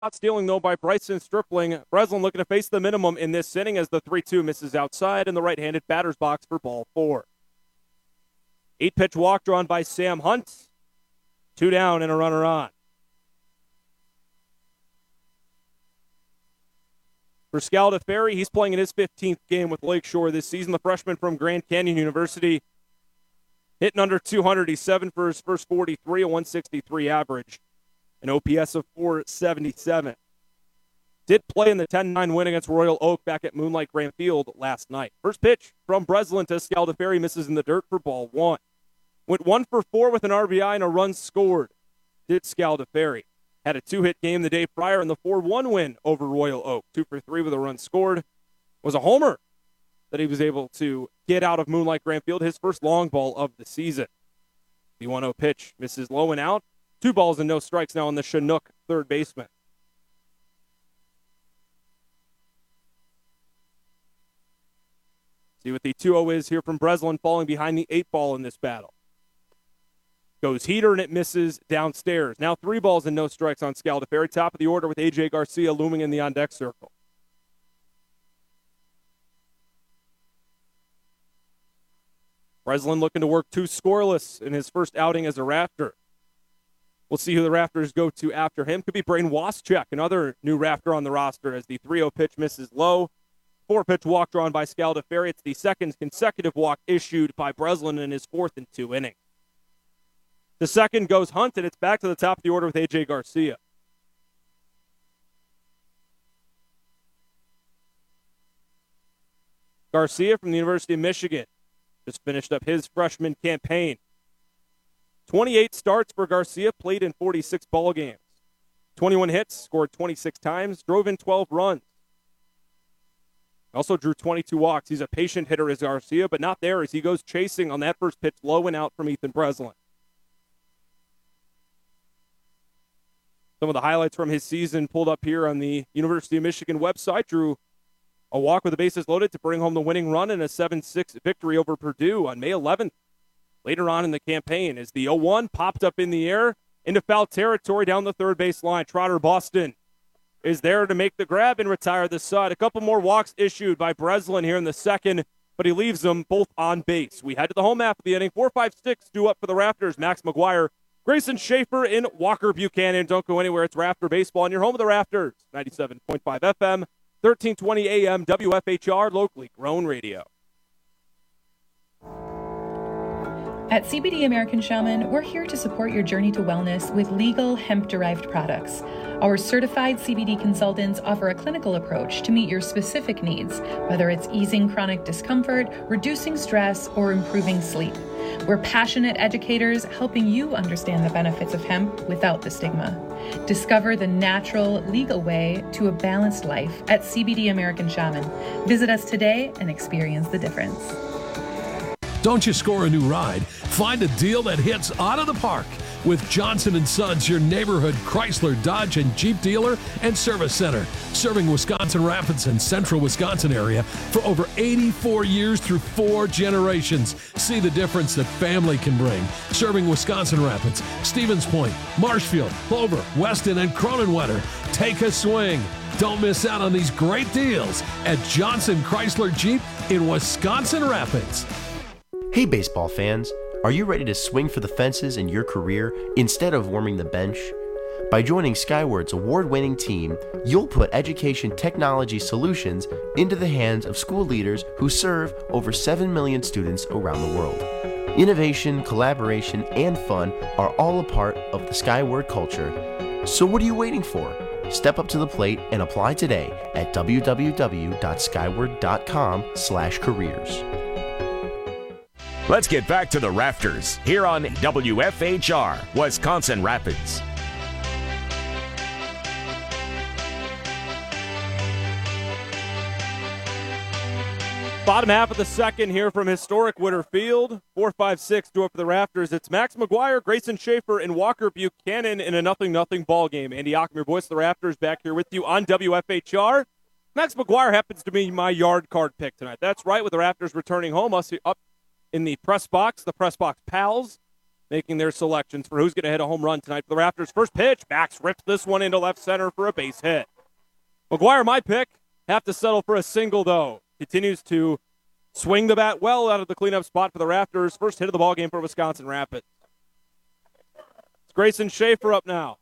Not stealing, though, by Bryson Stripling. Breslin looking to face the minimum in this inning as the 3-2 misses outside in the right-handed batter's box for ball 4. 8-pitch walk drawn by Sam Hunt. 2 down and a runner on. For Scaldaferri, he's playing in his 15th game with Lakeshore this season. The freshman from Grand Canyon University hitting under 200. He's 7 for his first 43, a 163 average, an OPS of 477. Did play in the 10-9 win against Royal Oak back at Moonlight Grand Field last night. First pitch from Breslin to Scaldaferri, misses in the dirt for ball 1. Went 1 for 4 with an RBI and a run scored. Did Scaldaferri. Had a 2-hit game the day prior in the 4-1 win over Royal Oak. 2 for 3 with a run scored. Was a homer that he was able to get out of Moonlight Grand Field, his first long ball of the season. The 1-0 pitch misses low and out. 2 balls and no strikes now on the Chinook third baseman. See what the 2-0 is here from Breslin, falling behind the 8 ball in this battle. Goes heater, and it misses downstairs. Now 3 balls and no strikes on Scaldaferri. Top of the order with A.J. Garcia looming in the on-deck circle. Breslin looking to work 2 scoreless in his first outing as a Raptor. We'll see who the Raptors go to after him. Could be Brain Waschek, another new Raptor on the roster, as the 3-0 pitch misses low. 4-pitch walk drawn by Scaldaferri. It's the second consecutive walk issued by Breslin in his 4th and 2 innings. The second goes Hunt, and it's back to the top of the order with A.J. Garcia. Garcia from the University of Michigan just finished up his freshman campaign. 28 starts for Garcia, played in 46 ball games. 21 hits, scored 26 times, drove in 12 runs. Also drew 22 walks. He's a patient hitter as Garcia, but not there as he goes chasing on that first pitch low and out from Ethan Breslin. Some of the highlights from his season pulled up here on the University of Michigan website. Drew a walk with the bases loaded to bring home the winning run in a 7-6 victory over Purdue on May 11th. Later on in the campaign, as the 0-1 popped up in the air into foul territory down the third base line. Trotter Boston is there to make the grab and retire the side. A couple more walks issued by Breslin here in the second, but he leaves them both on base. We head to the home half of the inning. 4-5-6 due up for the Raptors. Max McGuire, Grayson Schaefer, and Walker Buchanan. Don't go anywhere. It's Raptor Baseball on your home of the Raptors. 97.5 FM, 1320 AM, WFHR, locally grown radio. At CBD American Shaman, we're here to support your journey to wellness with legal hemp-derived products. Our certified CBD consultants offer a clinical approach to meet your specific needs, whether it's easing chronic discomfort, reducing stress, or improving sleep. We're passionate educators helping you understand the benefits of hemp without the stigma. Discover the natural, legal way to a balanced life at CBD American Shaman. Visit us today and experience the difference. Don't you score a new ride? Find a deal that hits out of the park with Johnson & Sons, your neighborhood Chrysler, Dodge, and Jeep dealer and service center. Serving Wisconsin Rapids and central Wisconsin area for over 84 years through 4 generations. See the difference that family can bring. Serving Wisconsin Rapids, Stevens Point, Marshfield, Clover, Weston, and Cronenwetter. Take a swing. Don't miss out on these great deals at Johnson Chrysler Jeep in Wisconsin Rapids. Hey baseball fans, are you ready to swing for the fences in your career instead of warming the bench? By joining Skyward's award-winning team, you'll put education technology solutions into the hands of school leaders who serve over 7 million students around the world. Innovation, collaboration, and fun are all a part of the Skyward culture. So what are you waiting for? Step up to the plate and apply today at www.skyward.com/careers. Let's get back to the Rafters here on WFHR, Wisconsin Rapids. Bottom half of the second here from historic Witter Field. 4-5-6 due up for the Raptors. It's Max McGuire, Grayson Schaefer, and Walker Buchanan in a 0-0 ball game. Andy Ockmer, voice of the Raptors, back here with you on WFHR. Max McGuire happens to be my yard card pick tonight. That's right, with the Raptors returning home, us up in the press box pals. making their selections for who's going to hit a home run tonight for the Raptors. First pitch, Max rips this one into left center for a base hit. McGuire, my pick, have to settle for a single, though. Continues to swing the bat well out of the cleanup spot for the Raptors. First hit of the ball game for Wisconsin Rapids. It's Grayson Schaefer up now.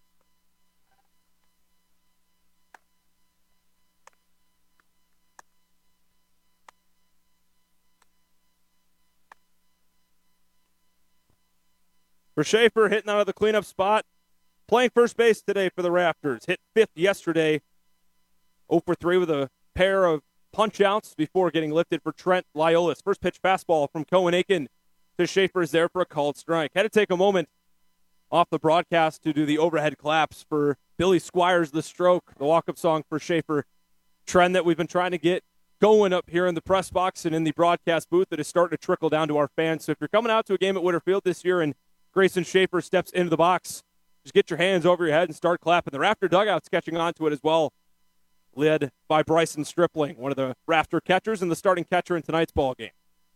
For Schaefer, hitting out of the cleanup spot. Playing first base today for the Raptors. Hit fifth yesterday. 0 for 3 with a pair of punch-outs before getting lifted for Trent Liolis. First pitch fastball from Cohen Aiken to Schaefer is there for a called strike. Had to take a moment off the broadcast to do the overhead claps for Billy Squires, The Stroke, the walk-up song for Schaefer. Trend that we've been trying to get going up here in the press box and in the broadcast booth that is starting to trickle down to our fans. So if you're coming out to a game at Witter Field this year and Grayson Schaefer steps into the box, just get your hands over your head and start clapping. The Raptor dugout's catching on to it as well, led by Bryson Stripling, one of the Raptor catchers and the starting catcher in tonight's ball game.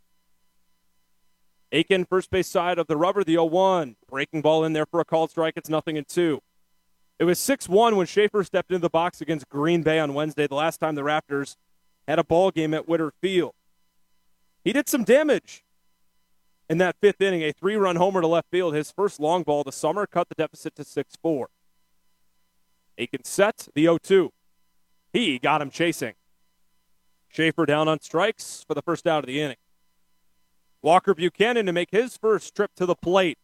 Aiken, first base side of the rubber, the 0-1. Breaking ball in there for a called strike. It's 0-2. It was 6-1 when Schaefer stepped into the box against Green Bay on Wednesday, the last time the Raptors had a ball game at Witter Field. He did some damage in that fifth inning, a 3-run homer to left field. His first long ball of the summer cut the deficit to 6-4. Aiken set, the 0-2. He got him chasing. Schaefer down on strikes for the first out of the inning. Walker Buchanan to make his first trip to the plate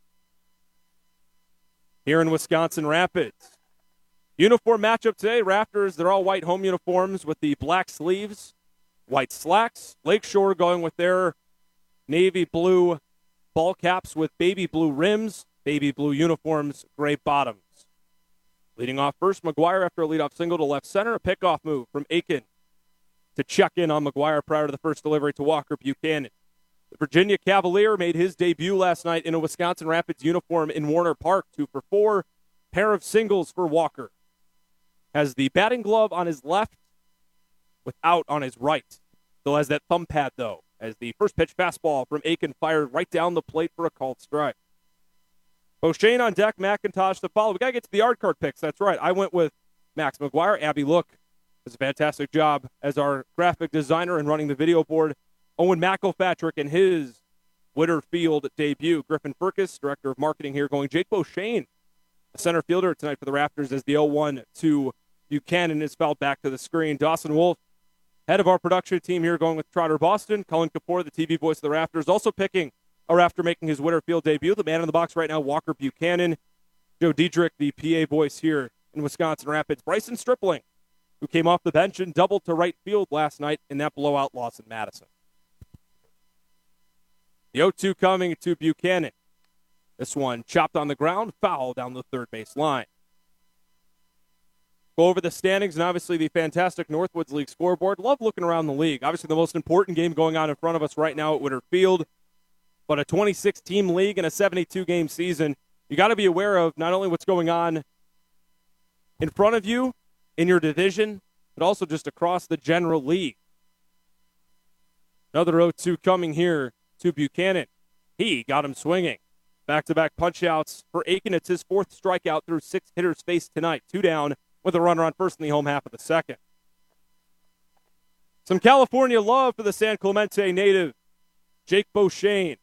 here in Wisconsin Rapids. Uniform matchup today. Raptors, they're all white home uniforms with the black sleeves, white slacks. Lakeshore going with their navy blue ball caps with baby blue rims, baby blue uniforms, gray bottoms. Leading off first, McGuire after a leadoff single to left center. A pickoff move from Aiken to check in on McGuire prior to the first delivery to Walker Buchanan. The Virginia Cavalier made his debut last night in a Wisconsin Rapids uniform in Warner Park. 2 for 4. Pair of singles for Walker. Has the batting glove on his left with out on his right. Still has that thumb pad, though, as the first pitch fastball from Aiken fired right down the plate for a called strike. Beauchene on deck, McIntosh to follow. We got to get to the yard card picks. That's right. I went with Max McGuire. Abby Look does a fantastic job as our graphic designer and running the video board. Owen McElpatrick in his Witter Field debut. Griffin Furcus, director of marketing here, going Jake Beauchene, a center fielder tonight for the Raptors, as the 0-1 to Buchanan is fouled back to the screen. Dawson Wolf, head of our production team here, going with Trotter Boston. Cullen Kapoor, the TV voice of the Raptors, also picking a Raptor making his Witter Field debut. The man in the box right now, Walker Buchanan. Joe Diedrich, the PA voice here in Wisconsin Rapids. Bryson Stripling, who came off the bench and doubled to right field last night in that blowout loss in Madison. The 0-2 coming to Buchanan. This one chopped on the ground, foul down the third base line. Go over the standings and obviously the fantastic Northwoods League scoreboard. Love looking around the league. Obviously the most important game going on in front of us right now at Witter Field. But a 26-team league and a 72-game season. You got to be aware of not only what's going on in front of you in your division, but also just across the general league. Another 0-2 coming here to Buchanan. He got him swinging. Back-to-back punch-outs for Aiken. It's his fourth strikeout through 6 hitters faced tonight. 2 down with a runner on first in the home half of the second. Some California love for the San Clemente native, Jake Beauchene.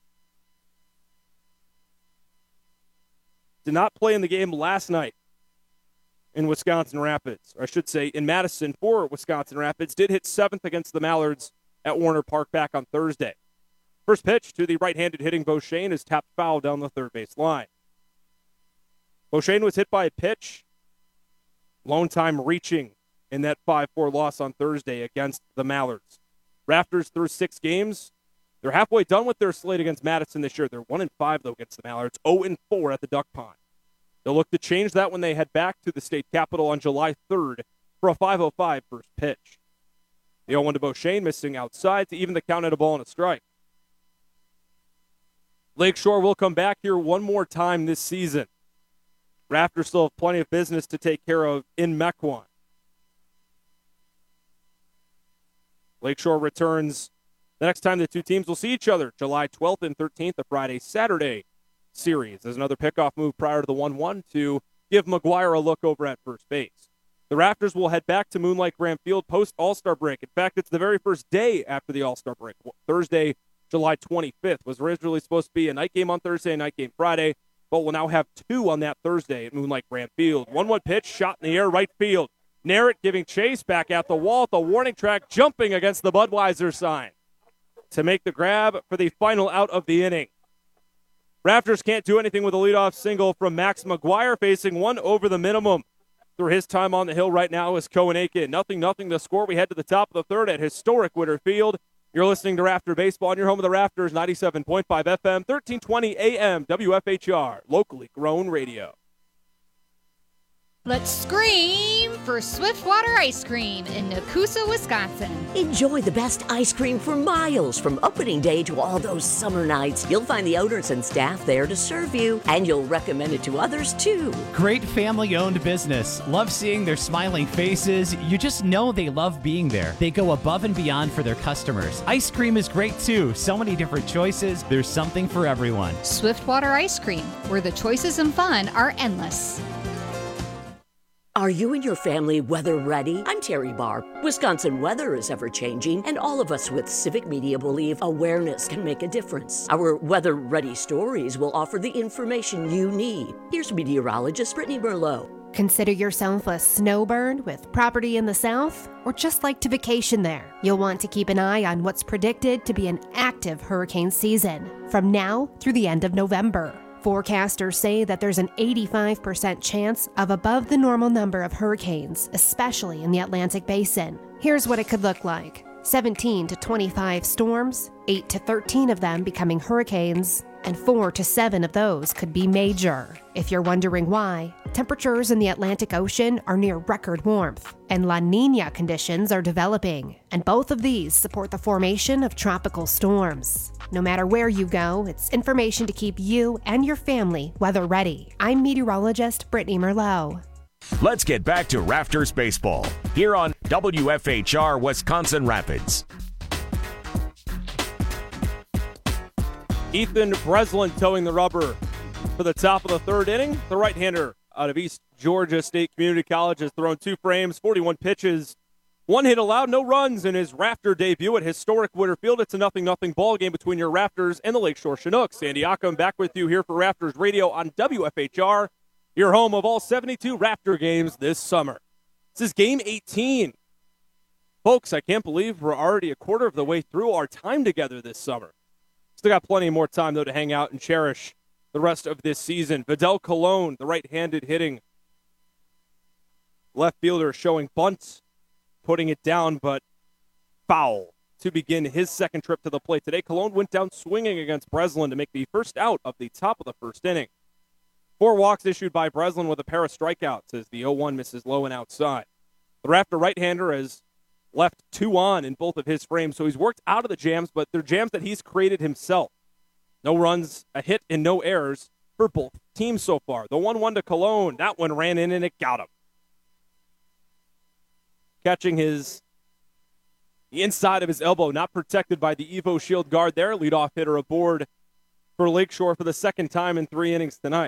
Did not play in the game last night in Wisconsin Rapids, or I should say in Madison for Wisconsin Rapids. Did hit 7th against the Mallards at Warner Park back on Thursday. First pitch to the right-handed hitting Beauchene is tapped foul down the third base line. Beauchene was hit by a pitch, lone time reaching in that 5-4 loss on Thursday against the Mallards. Raptors through 6 games. They're halfway done with their slate against Madison this year. They're 1-5, though, against the Mallards, 0-4 at the Duck Pond. They'll look to change that when they head back to the state capitol on July 3rd for a 5:05 first pitch. The 0-1 to Beauchene, missing outside to even the count at a ball and a strike. Lakeshore will come back here one more time this season. Raptors still have plenty of business to take care of in Mequon. Lakeshore returns The next time the two teams will see each other, July 12th and 13th, the Friday-Saturday series. There's another pickoff move prior to the 1-1 to give McGuire a look over at first base. The Raptors will head back to Moonlight Grant Field post-All-Star break. In fact, it's the very first day after the All-Star break. Thursday, July 25th was originally supposed to be a night game on Thursday, a night game Friday, but we'll now have two on that Thursday at Moonlight Grant Field. 1-1 pitch, shot in the air, right field. Narrett giving chase back at the wall at the warning track, jumping against the Budweiser sign to make the grab for the final out of the inning. Raptors can't do anything with a leadoff single from Max McGuire, facing one over the minimum. Through his time on the hill right now is Cohen Aiken. 0-0 the score. We head to the top of the third at historic Witter Field. You're listening to Raptor Baseball on your home of the Raptors, 97.5 FM, 1320 AM, WFHR, locally grown radio. Let's scream for Swiftwater Ice Cream in Nakusa, Wisconsin. Enjoy the best ice cream for miles from opening day to all those summer nights. You'll find the owners and staff there to serve you, and you'll recommend it to others too. Great family-owned business. Love seeing their smiling faces. You just know they love being there. They go above and beyond for their customers. Ice cream is great too. So many different choices. There's something for everyone. Swiftwater Ice Cream, where the choices and fun are endless. Are you and your family weather ready? I'm Terry Barr. Wisconsin weather is ever-changing, and all of us with civic media believe awareness can make a difference. Our weather-ready stories will offer the information you need. Here's meteorologist Brittany Merlot. Consider yourself a snowbird with property in the south, or just like to vacation there. You'll want to keep an eye on what's predicted to be an active hurricane season from now through the end of November. Forecasters say that there's an 85% chance of above the normal number of hurricanes, especially in the Atlantic Basin. Here's what it could look like. 17 to 25 storms, 8 to 13 of them becoming hurricanes, and 4 to 7 of those could be major. If you're wondering why, temperatures in the Atlantic Ocean are near record warmth, and La Niña conditions are developing, and both of these support the formation of tropical storms. No matter where you go, it's information to keep you and your family weather ready. I'm meteorologist Brittany Merlot. Let's get back to Raptors baseball here on WFHR Wisconsin Rapids. Ethan Breslin towing the rubber for the top of the third inning. The right-hander out of East Georgia State Community College has thrown 2 frames, 41 pitches, 1 hit allowed, no runs in his Raptor debut at historic Witter Field. It's a 0-0 ball game between your Raptors and the Lakeshore Chinooks. Sandy Occam back with you here for Raptors Radio on WFHR, your home of all 72 Raptor games this summer. This is game 18. Folks, I can't believe we're already a quarter of the way through our time together this summer. Still got plenty more time, though, to hang out and cherish the rest of this season. Vidal Colon, the right-handed hitting left fielder, showing bunts, putting it down, but foul to begin his second trip to the plate. Today, Colon went down swinging against Breslin to make the first out of the top of the first inning. 4 walks issued by Breslin with a pair of strikeouts as the 0-1 misses low and outside. The Raptor right-hander has left 2 on in both of his frames, so he's worked out of the jams, but they're jams that he's created himself. No runs, a hit, and no errors for both teams so far. The 1-1 to Colon, that one ran in and it got him. Catching the inside of his elbow, not protected by the Evo Shield guard there. Leadoff hitter aboard for Lakeshore for the second time in 3 innings tonight.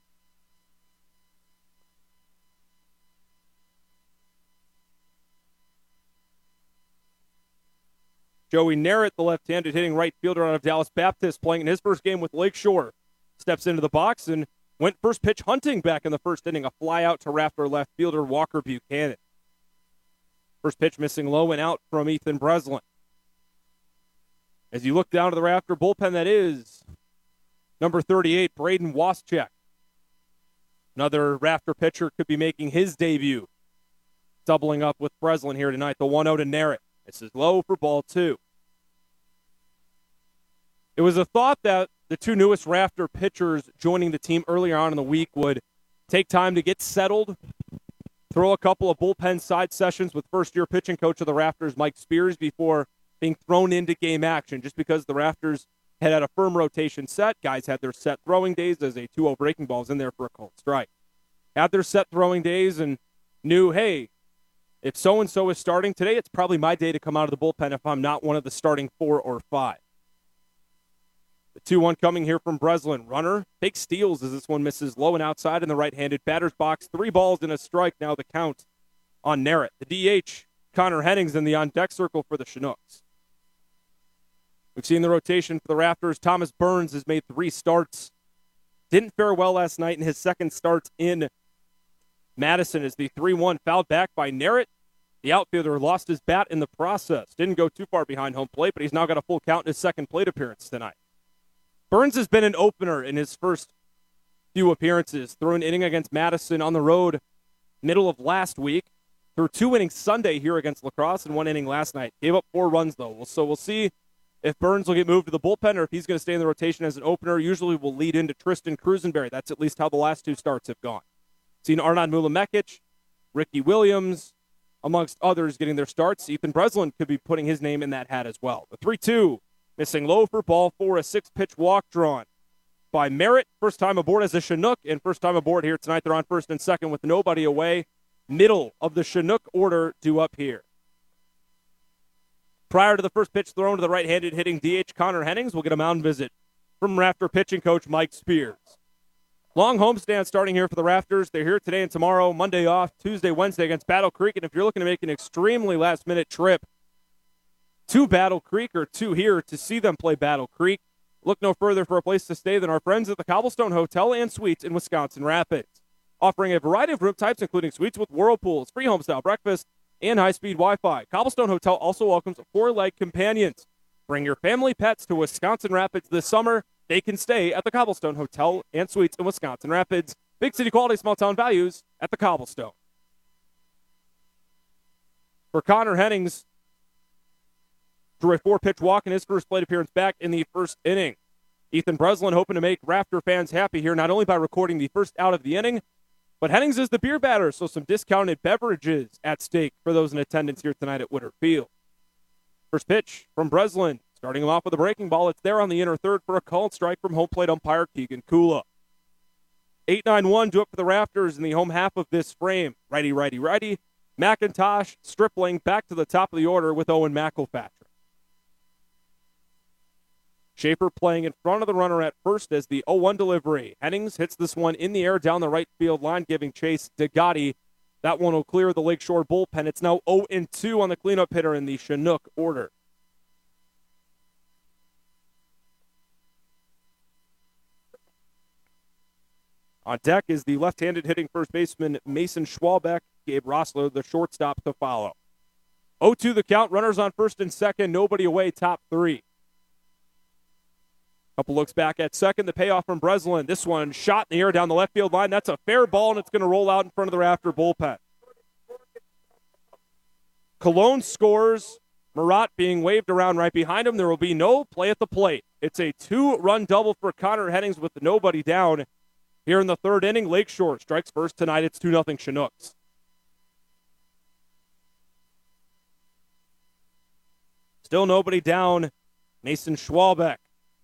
Joey Narrett, the left-handed hitting right fielder out of Dallas Baptist, playing in his first game with Lakeshore, steps into the box and went first pitch hunting back in the first inning. A fly out to Raptor left fielder Walker Buchanan. First pitch missing low and out from Ethan Breslin. As you look down to the Raptor bullpen, that is number 38, Braden Waschek. Another Raptor pitcher could be making his debut. Doubling up with Breslin here tonight. The 1-0 to Narrett. This is low for ball 2. It was a thought that the 2 newest Raptor pitchers joining the team earlier on in the week would take time to get settled, throw a couple of bullpen side sessions with first-year pitching coach of the Raptors, Mike Spears, before being thrown into game action, just because the Raptors had a firm rotation set. Guys had their set throwing days as a 2-0 breaking ball was in there for a cold strike. Had their set throwing days and knew, hey, if so-and-so is starting today, it's probably my day to come out of the bullpen if I'm not one of the starting 4 or 5. The 2-1 coming here from Breslin. Runner takes steals as this one misses low and outside in the right-handed batter's box. 3 balls and a strike, now the count on Narrett. The DH, Connor Hennings, in the on-deck circle for the Chinooks. We've seen the rotation for the Raptors. Thomas Burns has made 3 starts. Didn't fare well last night in his second start in Madison as the 3-1 fouled back by Narrett. The outfielder lost his bat in the process. Didn't go too far behind home plate, but he's now got a full count in his second plate appearance tonight. Burns has been an opener in his first few appearances. Threw an inning against Madison on the road middle of last week. Threw 2 innings Sunday here against La Crosse and 1 inning last night. Gave up 4 runs, though. So we'll see if Burns will get moved to the bullpen or if he's going to stay in the rotation as an opener. Usually will lead into Tristan Cruzenberry. That's at least how the last 2 starts have gone. Seen Arnaud Mulamekic, Ricky Williams, amongst others getting their starts. Ethan Breslin could be putting his name in that hat as well. The 3-2. Missing low for ball 4, a 6-pitch walk drawn by Merritt. First time aboard as a Chinook, and first time aboard here tonight. They're on first and second with nobody away. Middle of the Chinook order due up here. Prior to the first pitch thrown to the right-handed hitting DH Connor Hennings, we'll get a mound visit from Rafter pitching coach Mike Spears. Long homestand starting here for the Rafters. They're here today and tomorrow, Monday off, Tuesday, Wednesday against Battle Creek. And if you're looking to make an extremely last-minute trip to Battle Creek or to here to see them play Battle Creek, look no further for a place to stay than our friends at the Cobblestone Hotel and Suites in Wisconsin Rapids. Offering a variety of room types, including suites with whirlpools, free home-style breakfast, and high-speed Wi-Fi. Cobblestone Hotel also welcomes 4-leg companions. Bring your family pets to Wisconsin Rapids this summer. They can stay at the Cobblestone Hotel and Suites in Wisconsin Rapids. Big city quality, small-town values at the Cobblestone. For Connor Hennings, drew a 4-pitch walk in his first plate appearance back in the first inning. Ethan Breslin hoping to make Rafter fans happy here, not only by recording the first out of the inning, but Hennings is the beer batter, so some discounted beverages at stake for those in attendance here tonight at Woodard Field. First pitch from Breslin, starting him off with a breaking ball. It's there on the inner third for a called strike from home plate umpire Keegan Kula. 8-9-1 due up for the Rafters in the home half of this frame. Righty, righty, righty. McIntosh, Stripling back to the top of the order with Owen McElpatrick. Schaefer playing in front of the runner at first as the 0-1 delivery. Hennings hits this one in the air down the right field line, giving chase to Gotti. That one will clear the Lakeshore bullpen. It's now 0-2 on the cleanup hitter in the Chinook order. On deck is the left-handed hitting first baseman Mason Schwalbeck. Gabe Rossler, the shortstop, to follow. 0-2 the count. Runners on first and second. Nobody away, top 3. Couple looks back at second. The payoff from Breslin. This one shot in the air down the left field line. That's a fair ball, and it's going to roll out in front of the Rafter bullpen. Cologne scores. Murat being waved around right behind him. There will be no play at the plate. It's a 2-run double for Connor Hennings with nobody down. Here in the third inning, Lakeshore strikes first tonight. It's 2-0 Chinooks. Still nobody down. Mason Schwalbeck,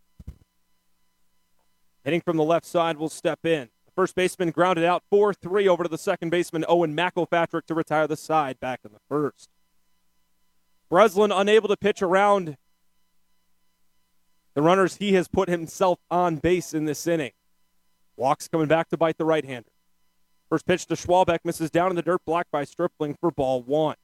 hitting from the left side, will step in. The first baseman grounded out 4-3 over to the second baseman, Owen McElpatrick, to retire the side back in the first. Breslin unable to pitch around the runners. He has put himself on base in this inning. Walks coming back to bite the right-hander. First pitch to Schwalbeck misses down in the dirt, blocked by Stripling for ball 1.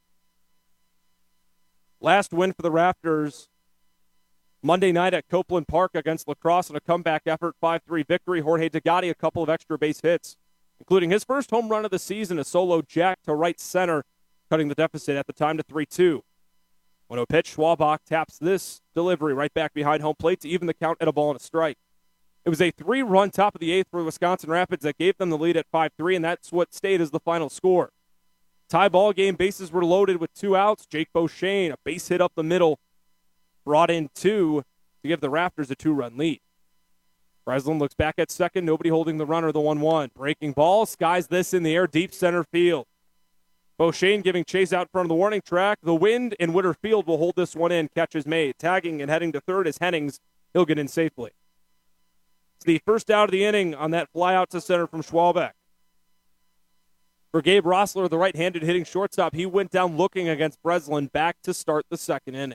Last win for the Rafters Monday night at Copeland Park against La Crosse in a comeback effort, 5-3 victory. Jorge Degatti, a couple of extra base hits, including his first home run of the season, a solo jack to right center, cutting the deficit at the time to 3-2. 1-0 pitch, Schwalbeck taps this delivery right back behind home plate to even the count at a ball and a strike. It was a 3-run top of the 8th for Wisconsin Rapids that gave them the lead at 5-3, and that's what stayed as the final score. Tie ball game, bases were loaded with 2 outs. Jake Beauchene, a base hit up the middle, brought in 2 to give the Rafters a 2-run lead. Breslin looks back at second, nobody holding the runner, the 1-1. Breaking ball, skies this in the air, deep center field. Beauchene giving chase out in front of the warning track. The wind in Woodard Field will hold this one in. Catch is made. Tagging and heading to third is Hennings. He'll get in safely. It's the first out of the inning on that fly out to center from Schwalbeck. For Gabe Rossler, the right-handed hitting shortstop, he went down looking against Breslin back to start the second inning.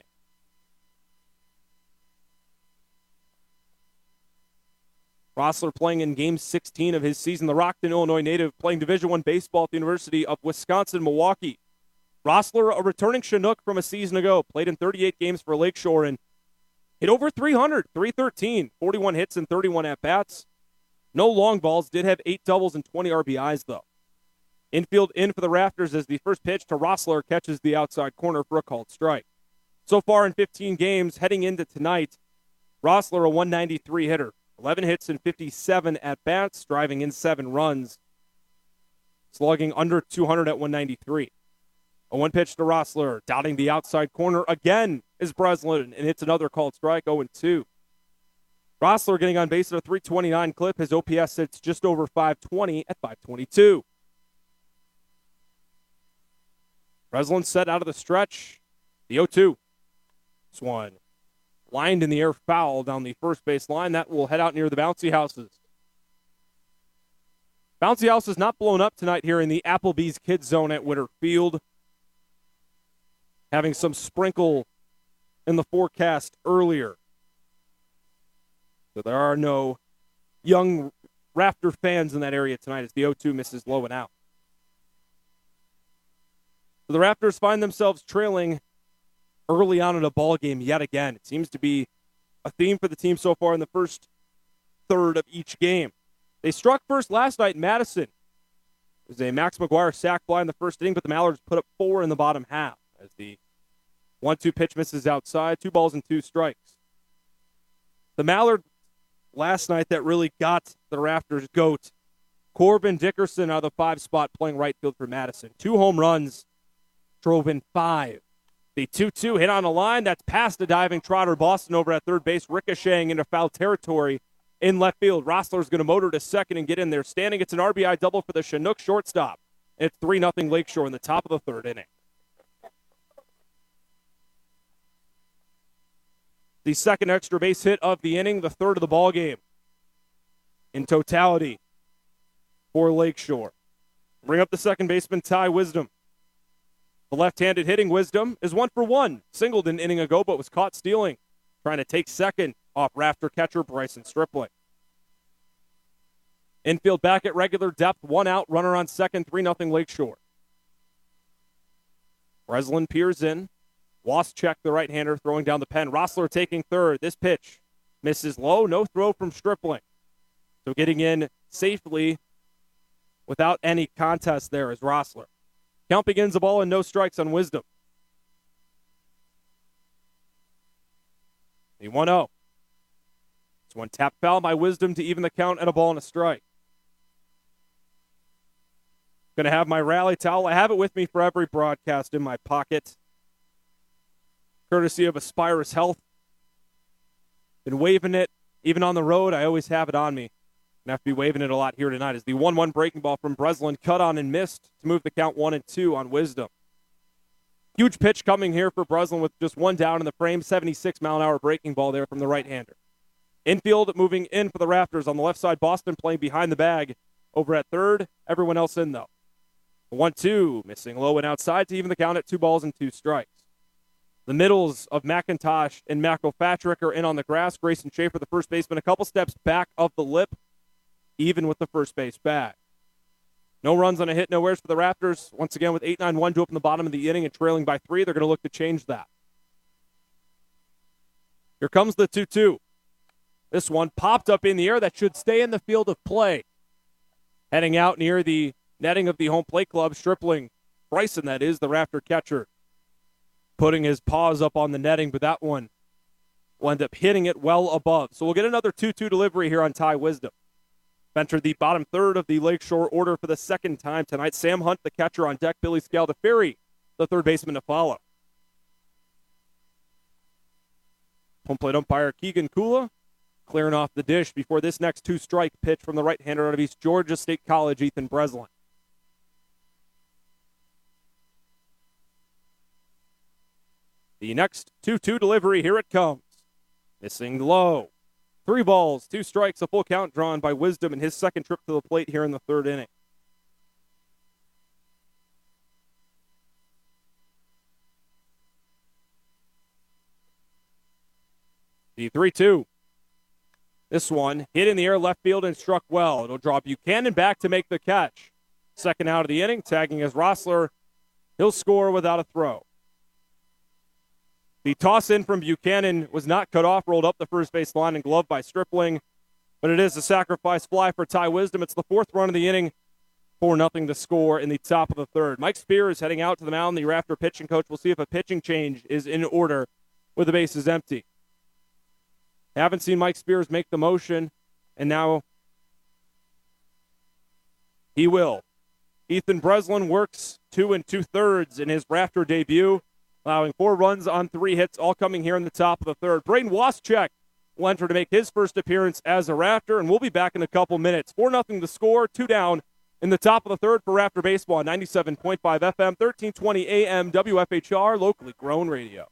Rossler playing in Game 16 of his season. The Rockton, Illinois native playing Division I baseball at the University of Wisconsin-Milwaukee. Rossler, a returning Chinook from a season ago, played in 38 games for Lakeshore and hit over 300, 313, 41 hits and 31 at-bats. No long balls, did have 8 doubles and 20 RBIs, though. Infield in for the Rafters as the first pitch to Rossler catches the outside corner for a called strike. So far in 15 games, heading into tonight, Rossler a 193 hitter, 11 hits and 57 at-bats, driving in 7 runs, slugging under 200 at 193. A one pitch to Rossler, dotting the outside corner again is Breslin, and hits another called strike, 0-2. Rossler getting on base at a 329 clip. His OPS sits just over 520 at 522. Breslin set out of the stretch. The 0-2. This one lined in the air, foul down the first base line. That will head out near the bouncy houses. Bouncy house is not blown up tonight here in the Applebee's Kids Zone at Witter Field. Having some sprinkle in the forecast earlier. So there are no young Rafter fans in that area tonight as the 0-2 misses low and out. So the Raptors find themselves trailing early on in a ball game yet again. It seems to be a theme for the team so far in the first third of each game. They struck first last night in Madison. It was a Max McGuire sac fly in the first inning, but the Mallards put up 4 in the bottom half as the 1-2 pitch misses outside, 2 balls and 2 strikes. The Mallard last night that really got the Raptors' goat, Corbin Dickerson out of the 5 spot playing right field for Madison. 2 home runs, drove in 5. The 2-2 hit on a line. That's past a diving Trotter Boston over at third base, ricocheting into foul territory in left field. Rossler's going to motor to second and get in there standing. It's an RBI double for the Chinook shortstop. It's 3-0 Lakeshore in the top of the third inning. The second extra base hit of the inning, the third of the ball game in totality for Lakeshore. Bring up the second baseman, Ty Wisdom. The left-handed hitting Wisdom is 1 for 1. Singled an inning ago, but was caught stealing. Trying to take second off Rafter catcher Bryson Stripling. Infield back at regular depth. 1 out, runner on second, 3-0 Lakeshore. Breslin peers in. Waschek, the right-hander, throwing down the pen. Rossler taking third. This pitch misses low. No throw from Stripling. So getting in safely without any contest there is Rossler. Count begins, a ball and no strikes on Wisdom. The 1-0. It's one tap foul by Wisdom to even the count at a ball and a strike. Going to have my rally towel. I have it with me for every broadcast in my pocket. Courtesy of Aspirus Health. Been waving it even on the road. I always have it on me. Gonna have to be waving it a lot here tonight as the 1-1 breaking ball from Breslin cut on and missed to move the count 1-2 on Wisdom. Huge pitch coming here for Breslin with just 1 down in the frame. 76-mile-an-hour breaking ball there from the right-hander. Infield moving in for the Raptors on the left side. Boston playing behind the bag over at third. Everyone else in, though. The 1-2 missing low and outside to even the count at 2 balls and 2 strikes. The middles of McIntosh and McElpatrick are in on the grass. Grayson Schaefer, the first baseman, a couple steps back of the lip, even with the first base bag. No runs on a hit, no errors for the Raptors. Once again, with 8-9-1 to open the bottom of the inning and trailing by 3, they're going to look to change that. Here comes the 2-2. This one popped up in the air. That should stay in the field of play. Heading out near the netting of the home plate club, Stripling, Bryson, that is, the Rafter catcher, putting his paws up on the netting, but that one will end up hitting it well above. So we'll get another 2-2 delivery here on Ty Wisdom. Entered the bottom third of the Lakeshore order for the second time tonight. Sam Hunt, the catcher on deck. Billy Scaldaferri, the third baseman to follow. Home plate umpire Keegan Kula clearing off the dish before this next 2-strike pitch from the right-hander out of East Georgia State College, Ethan Breslin. The next 2-2 delivery, here it comes. Missing low. 3 balls, 2 strikes, a full count drawn by Wisdom in his second trip to the plate here in the third inning. The 3-2. This one hit in the air left field and struck well. It'll draw Buchanan back to make the catch. Second out of the inning, tagging as Rossler. He'll score without a throw. The toss in from Buchanan was not cut off, rolled up the first base line and gloved by Stripling. But it is a sacrifice fly for Ty Wisdom. It's the fourth run of the inning. 4-0 to score in the top of the third. Mike Spears heading out to the mound. The Rafter pitching coach will see if a pitching change is in order with the bases empty. Haven't seen Mike Spears make the motion, and now he will. Ethan Breslin works 2 2/3 in his Rafter debut, allowing 4 runs on 3 hits, all coming here in the top of the third. Braden Waschek will enter to make his first appearance as a Rafter, and we'll be back in a couple minutes. 4-0 to score, 2 down in the top of the third for Rafter Baseball on 97.5 FM, 1320 AM, WFHR, locally grown radio.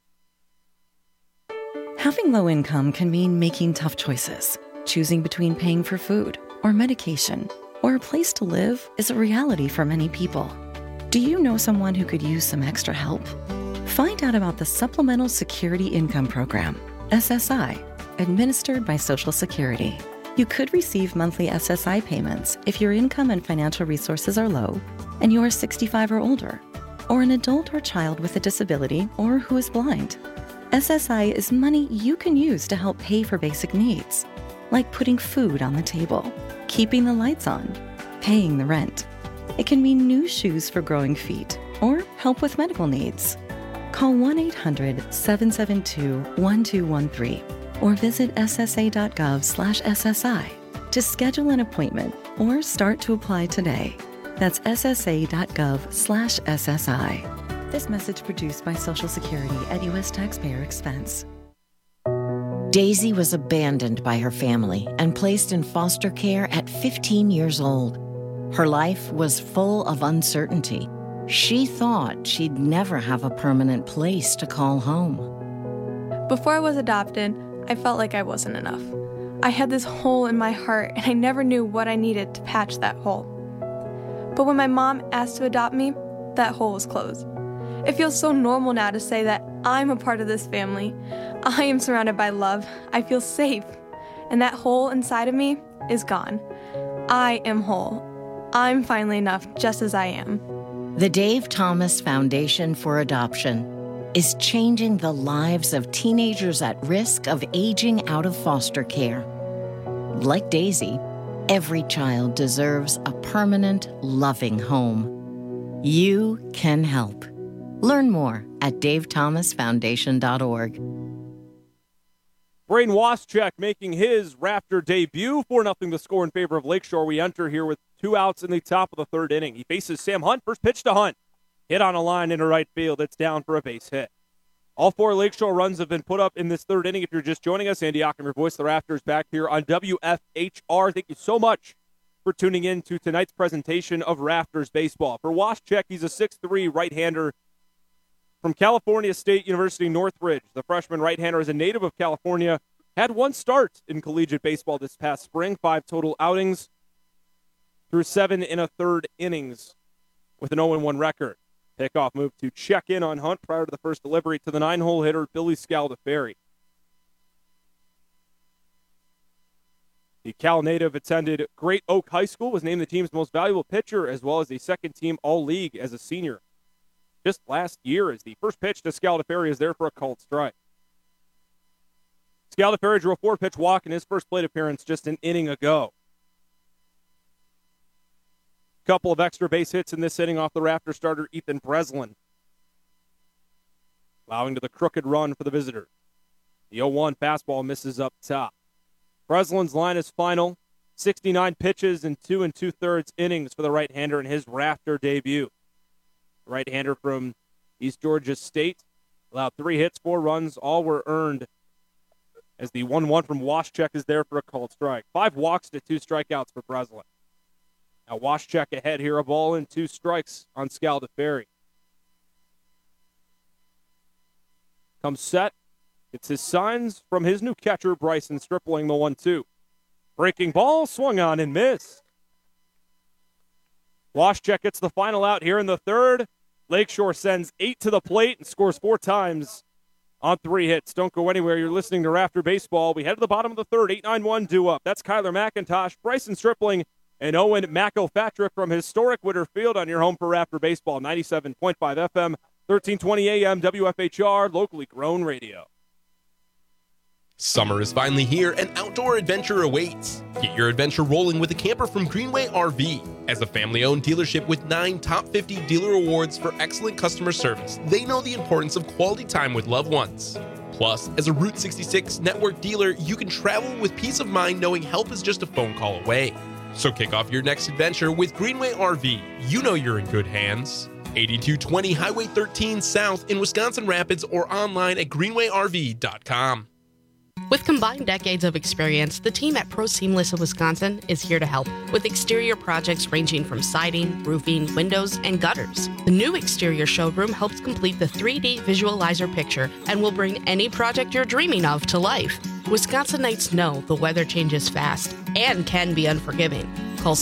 Having low income can mean making tough choices. Choosing between paying for food or medication or a place to live is a reality for many people. Do you know someone who could use some extra help? Find out about the Supplemental Security Income Program, SSI, administered by Social Security. You could receive monthly SSI payments if your income and financial resources are low and you are 65 or older, or an adult or child with a disability or who is blind. SSI is money you can use to help pay for basic needs, like putting food on the table, keeping the lights on, paying the rent. It can mean new shoes for growing feet or help with medical needs. Call 1-800-772-1213 or visit ssa.gov/SSI to schedule an appointment or start to apply today. That's ssa.gov/SSI. This message produced by Social Security at U.S. taxpayer expense. Daisy was abandoned by her family and placed in foster care at 15 years old. Her life was full of uncertainty. She thought she'd never have a permanent place to call home. Before I was adopted, I felt like I wasn't enough. I had this hole in my heart, and I never knew what I needed to patch that hole. But when my mom asked to adopt me, that hole was closed. It feels so normal now to say that I'm a part of this family. I am surrounded by love. I feel safe. And that hole inside of me is gone. I am whole. I'm finally enough just as I am. The Dave Thomas Foundation for Adoption is changing the lives of teenagers at risk of aging out of foster care. Like Daisy, every child deserves a permanent, loving home. You can help. Learn more at davethomasfoundation.org. Braden Waschek making his Rafter debut. 4-0 the score in favor of Lakeshore. We enter here with 2 outs in the top of the third inning. He faces Sam Hunt. First pitch to Hunt. Hit on a line into right field. It's down for a base hit. All 4 Lakeshore runs have been put up in this third inning. If you're just joining us, Andy Ockham, your voice of the Rafters, back here on WFHR. Thank you so much for tuning in to tonight's presentation of Rafters Baseball. For Waschek, he's a 6'3" right-hander from California State University, Northridge. The freshman right-hander is a native of California. Had 1 start in collegiate baseball this past spring, 5 total outings through 7 1/3 innings with an 0-1 record. Pickoff move to check in on Hunt prior to the first delivery to the 9-hole hitter, Billy Scaldaferri. The Cal native attended Great Oak High School, was named the team's most valuable pitcher, as well as the second-team All-League as a senior. Just last year, as the first pitch to Scaldaferri is there for a called strike. Scaldaferri drew a 4-pitch walk in his first plate appearance just an inning ago. Couple of extra base hits in this inning off the Rafter starter Ethan Breslin, allowing to the crooked run for the visitors. The 0-1 fastball misses up top. Breslin's line is final. 69 pitches in 2 2/3 innings for the right-hander in his Rafter debut. The right-hander from East Georgia State allowed 3 hits, 4 runs. All were earned as the 1-1 from Waschek is there for a called strike. 5 walks to 2 strikeouts for Breslin. Now Waschek ahead here, a ball and 2 strikes on Scaldaferri. Comes set. It's his signs from his new catcher, Bryson Stripling, the 1-2. Breaking ball, swung on and missed. Waschek gets the final out here in the third. Lakeshore sends 8 to the plate and scores 4 times on 3 hits. Don't go anywhere. You're listening to Rafter Baseball. We head to the bottom of the third. 8-9-1 due up. That's Kyler McIntosh, Bryson Stripling, and Owen McElpatrick from historic Witter Field on your home for Rafter Baseball. 97.5 FM, 1320 AM, WFHR, locally grown radio. Summer is finally here and outdoor adventure awaits. Get your adventure rolling with a camper from Greenway RV. As a family-owned dealership with 9 top 50 dealer awards for excellent customer service, they know the importance of quality time with loved ones. Plus, as a Route 66 network dealer, you can travel with peace of mind knowing help is just a phone call away. So kick off your next adventure with Greenway RV. You know you're in good hands. 8220 Highway 13 South in Wisconsin Rapids or online at greenwayrv.com. With combined decades of experience, the team at Pro Seamless of Wisconsin is here to help with exterior projects ranging from siding, roofing, windows, and gutters. The new exterior showroom helps complete the 3D visualizer picture and will bring any project you're dreaming of to life. Wisconsinites know the weather changes fast and can be unforgiving. Call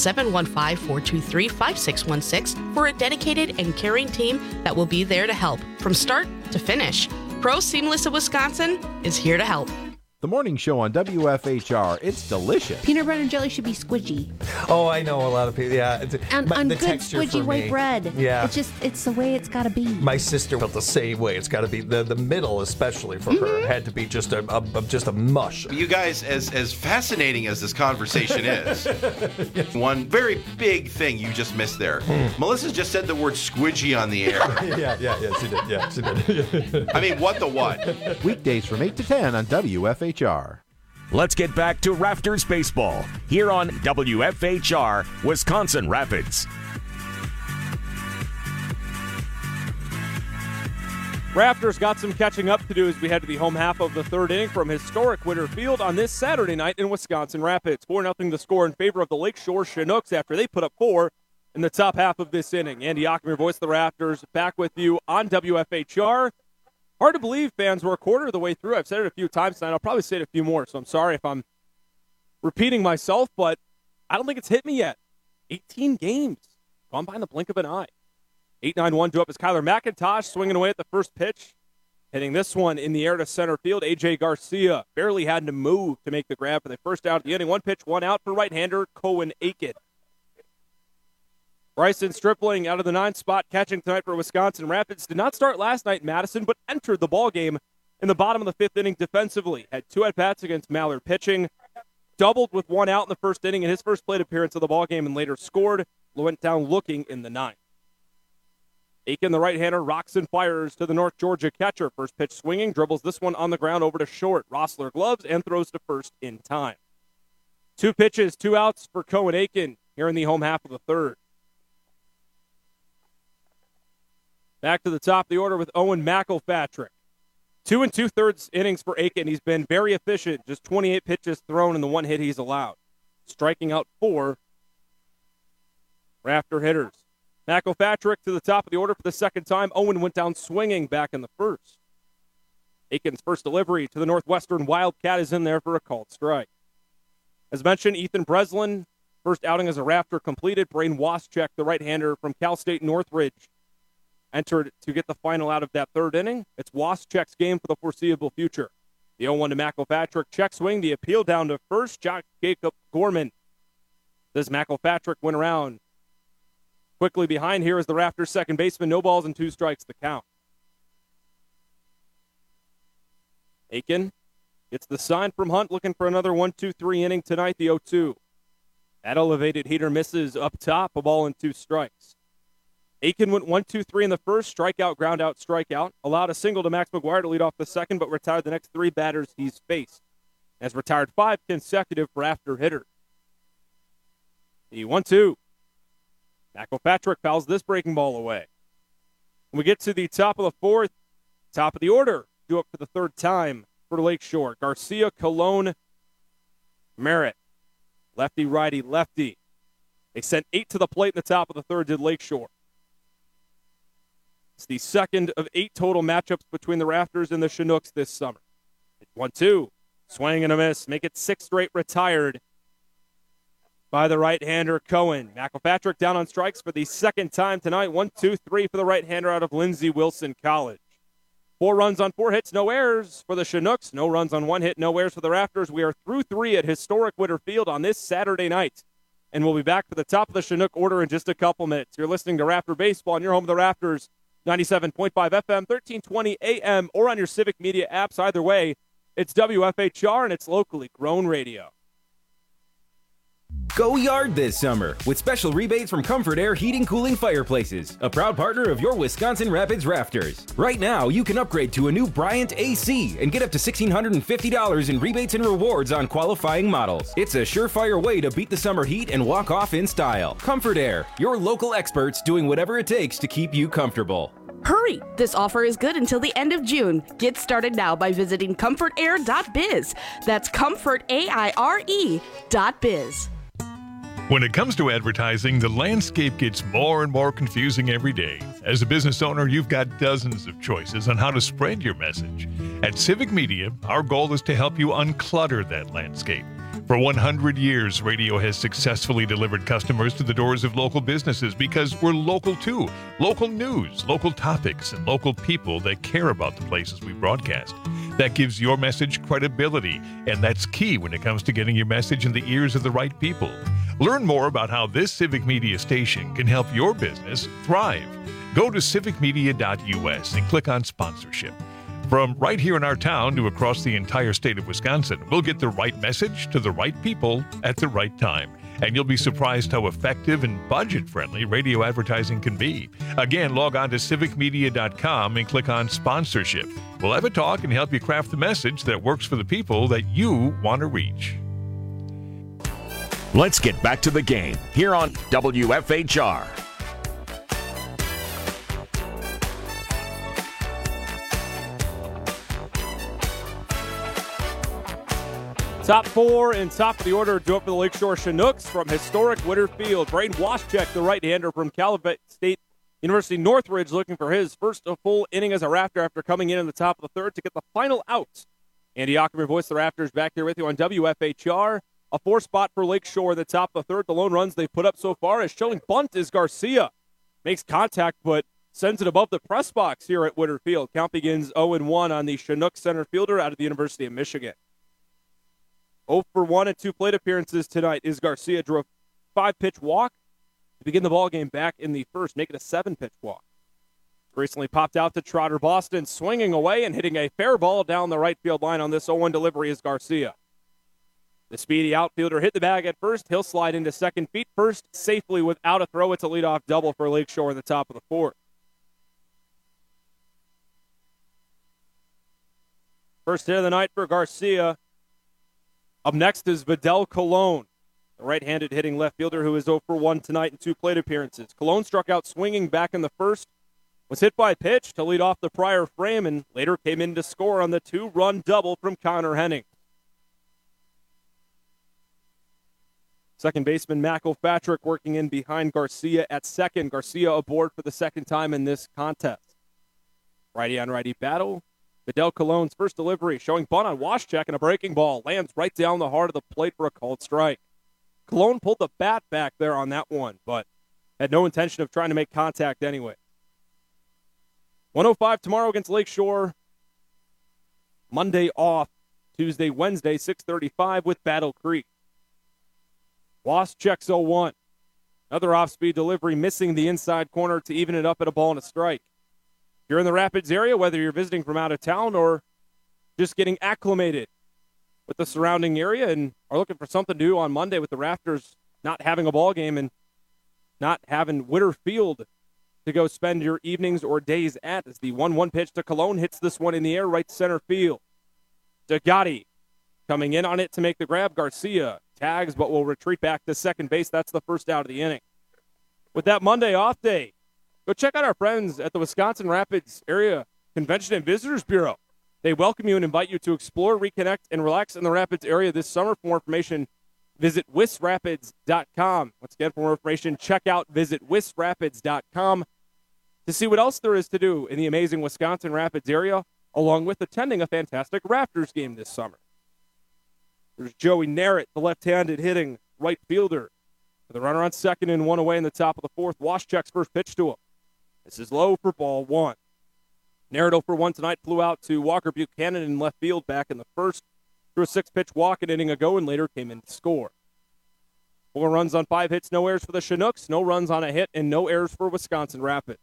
715-423-5616 for a dedicated and caring team that will be there to help from start to finish. Pro Seamless of Wisconsin is here to help. The morning show on WFHR. It's delicious. Peanut butter and jelly should be squidgy. Oh, I know a lot of people. Yeah, and on good squidgy white bread. Yeah, it's the way it's got to be. My sister felt the same way. It's got to be the middle, especially for her, had to be just a mush. You guys, as fascinating as this conversation is, one very big thing you just missed there. Melissa just said the word squidgy on the air. yeah, she did. I mean, what the what? Weekdays from 8 to 10 on WFHR. Let's get back to Rafters Baseball here on WFHR, Wisconsin Rapids. Raptors got some catching up to do as we head to the home half of the third inning from historic Witter Field on this Saturday night in Wisconsin Rapids. 4-0 the score in favor of the Lakeshore Chinooks after they put up 4 in the top half of this inning. Andy Ockmer, voice of the Raptors, back with you on WFHR. Hard to believe, fans. We're a quarter of the way through. I've said it a few times tonight. I'll probably say it a few more, so I'm sorry if I'm repeating myself, but I don't think it's hit me yet. 18 games. Gone by in the blink of an eye. 8-9-1 due up is Kyler McIntosh swinging away at the first pitch. Hitting this one in the air to center field. A.J. Garcia barely had to move to make the grab for the first out of the inning. 1 pitch, 1 out for right-hander Cohen Aiken. Bryson Stripling out of the 9th spot catching tonight for Wisconsin Rapids. Did not start last night in Madison, but entered the ballgame in the bottom of the 5th inning defensively. Had 2 at-bats against Mallard pitching. Doubled with 1 out in the first inning in his first plate appearance of the ballgame and later scored. Went down looking in the 9th. Aiken, the right-hander, rocks and fires to the North Georgia catcher. First pitch swinging, dribbles this one on the ground over to short. Rossler gloves and throws to first in time. 2 pitches, 2 outs for Cohen Aiken here in the home half of the third. Back to the top of the order with Owen McElpatrick. 2 2/3 innings for Aiken. He's been very efficient, just 28 pitches thrown in the 1 hit he's allowed. Striking out 4 Rafter hitters. McElpatrick to the top of the order for the second time. Owen went down swinging back in the first. Aiken's first delivery to the Northwestern Wildcat is in there for a called strike. As mentioned, Ethan Breslin, first outing as a Rafter completed. Brain Waschek, the right-hander from Cal State Northridge, entered to get the final out of that third inning. It's Waschek's game for the foreseeable future. The 0-1 to McElpatrick. Check swing. The appeal down to first. Jacob Gorman. Does McElpatrick win around? Quickly behind here is the Raptors second baseman. No balls and 2 strikes the count. Aiken gets the sign from Hunt, looking for another 1-2-3 inning tonight, the 0-2. That elevated heater misses up top, a ball and 2 strikes. Aiken went 1-2-3 in the first, strikeout, ground out, strikeout. Allowed a single to Max McGuire to lead off the second, but retired the next 3 batters he's faced. Has retired 5 consecutive Rafter hitters. The 1-2. McElpatrick fouls this breaking ball away. When we get to the top of the fourth, top of the order, due up for the third time for Lakeshore. Garcia, Colon, Merritt. Lefty, righty, lefty. They sent 8 to the plate in the top of the third, did Lakeshore. It's the second of 8 total matchups between the Rafters and the Chinooks this summer. 1-2, swing and a miss. Make it 6 straight retired by the right-hander Cohen. McElpatrick down on strikes for the second time tonight. 1-2-3 for the right-hander out of Lindsey Wilson College. 4 runs on 4 hits, no errors for the Chinooks. No runs on 1 hit, no errors for the Raptors. We are through 3 at historic Witter Field on this Saturday night. And we'll be back for the top of the Chinook order in just a couple minutes. You're listening to Raptor Baseball on your home of the Raptors, 97.5 FM, 1320 AM, or on your Civic Media apps. Either way, it's WFHR and it's locally grown radio. Go yard this summer with special rebates from Comfort Air Heating Cooling Fireplaces, a proud partner of your Wisconsin Rapids Rafters. Right now, you can upgrade to a new Bryant AC and get up to $1,650 in rebates and rewards on qualifying models. It's a surefire way to beat the summer heat and walk off in style. Comfort Air, your local experts doing whatever it takes to keep you comfortable. Hurry! This offer is good until the end of June. Get started now by visiting comfortair.biz. That's comfortaire.biz. When it comes to advertising, the landscape gets more and more confusing every day. As a business owner, you've got dozens of choices on how to spread your message. At Civic Media, our goal is to help you unclutter that landscape. For 100 years, radio has successfully delivered customers to the doors of local businesses because we're local too. Local news, local topics, and local people that care about the places we broadcast. That gives your message credibility, and that's key when it comes to getting your message in the ears of the right people. Learn more about how this Civic Media station can help your business thrive. Go to civicmedia.us and click on sponsorship. From right here in our town to across the entire state of Wisconsin, we'll get the right message to the right people at the right time. And you'll be surprised how effective and budget-friendly radio advertising can be. Again, log on to civicmedia.com and click on sponsorship. We'll have a talk and help you craft the message that works for the people that you want to reach. Let's get back to the game here on WFHR. Top 4 and top of the order do up for the Lakeshore Chinooks from historic Witter Field. Braden Waschek, the right-hander from Calumet State University Northridge, looking for his first full inning as a Raptor after coming in the top of the third to get the final out. Andy Ackerman, voice of the Raptors, back here with you on WFHR. A 4 spot for Lakeshore, the top of the third. The lone runs they've put up so far is showing bunt is Garcia. Makes contact, but sends it above the press box here at Witter Field. Count begins 0-1 on the Chinook center fielder out of the University of Michigan. 0 for 1 at 2 plate appearances tonight is Garcia. Drew a 5-pitch walk to begin the ball game back in the first, make it a 7-pitch walk. Recently popped out to Trotter Boston, swinging away and hitting a fair ball down the right field line on this 0-1 delivery is Garcia. The speedy outfielder hit the bag at first. He'll slide into second, feet first, safely without a throw. It's a leadoff double for Lakeshore in the top of the fourth. First hit of the night for Garcia. Up next is Vidal Colon, the right-handed hitting left fielder who is 0 for 1 tonight in 2 plate appearances. Colon struck out swinging back in the first, was hit by a pitch to lead off the prior frame, and later came in to score on the 2-run double from Connor Henning. Second baseman Mac O'Fatrick working in behind Garcia at second. Garcia aboard for the second time in this contest. Righty-on-righty battle. Vidal Colon's first delivery showing bunt on Waschek, and a breaking ball lands right down the heart of the plate for a called strike. Colon pulled the bat back there on that one, but had no intention of trying to make contact anyway. 105 tomorrow against Lakeshore. Monday off. Tuesday, Wednesday, 6:35 with Battle Creek. Waschek's 0-1. Another off-speed delivery missing the inside corner to even it up at a ball and a strike. If you're in the Rapids area, whether you're visiting from out of town or just getting acclimated with the surrounding area and are looking for something to do on Monday with the Raptors not having a ball game and not having Witter Field to go spend your evenings or days at, as the 1-1 pitch to Colon hits this one in the air right center field. Degatti coming in on it to make the grab. Garcia tags but will retreat back to second base. That's the first out of the inning. With that Monday off day, go check out our friends at the Wisconsin Rapids Area Convention and Visitors Bureau. They welcome you and invite you to explore, reconnect, and relax in the Rapids area this summer. For more information, visit wisrapids.com. Once again, for more information, check out visit wisrapids.com to see what else there is to do in the amazing Wisconsin Rapids area, along with attending a fantastic Raptors game this summer. There's Joey Narrett, the left-handed hitting right fielder. With a runner on second and one away in the top of the fourth, Waschek's first pitch to him. This is low for ball one. Narrett 0 for 1 tonight, flew out to Walker Buchanan in left field back in the first, threw a 6-pitch walk an inning ago and later came in to score. 4 runs on 5 hits, no errors for the Chinooks, no runs on a hit, and no errors for Wisconsin Rapids.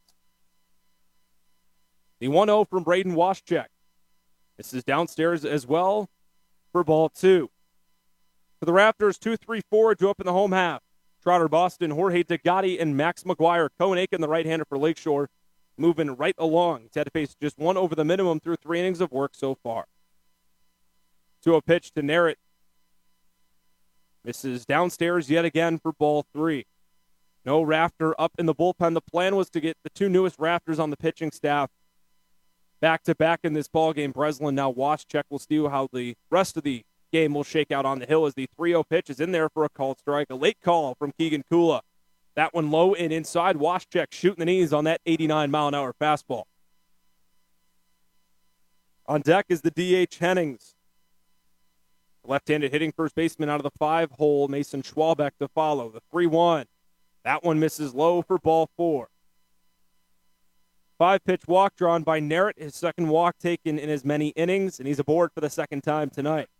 The 1-0 from Braden Waschek. This is downstairs as well for ball 2. For the Raptors, 2-3-4 drew up in the home half. Trotter Boston, Jorge DeGotti, and Max McGuire. Cohen Aiken, the right-hander for Lakeshore, moving right along. He's had to face just 1 over the minimum through 3 innings of work so far. 2-0 pitch to Narrett. Misses downstairs yet again for ball 3. No Rafter up in the bullpen. The plan was to get the 2 newest Rafters on the pitching staff back-to-back in this ballgame. Breslin, now Waschek. We'll see how the rest of the game will shake out on the hill as the 3-0 pitch is in there for a called strike. A late call from Keegan Kula. That one low and inside. Waschek shooting the knees on that 89-mile-an-hour fastball. On deck is the DH Hennings. Left-handed hitting first baseman out of the 5-hole, Mason Schwalbeck to follow. The 3-1. That one misses low for ball 4. 5-pitch walk drawn by Narrett, his second walk taken in as many innings, and he's aboard for the second time tonight.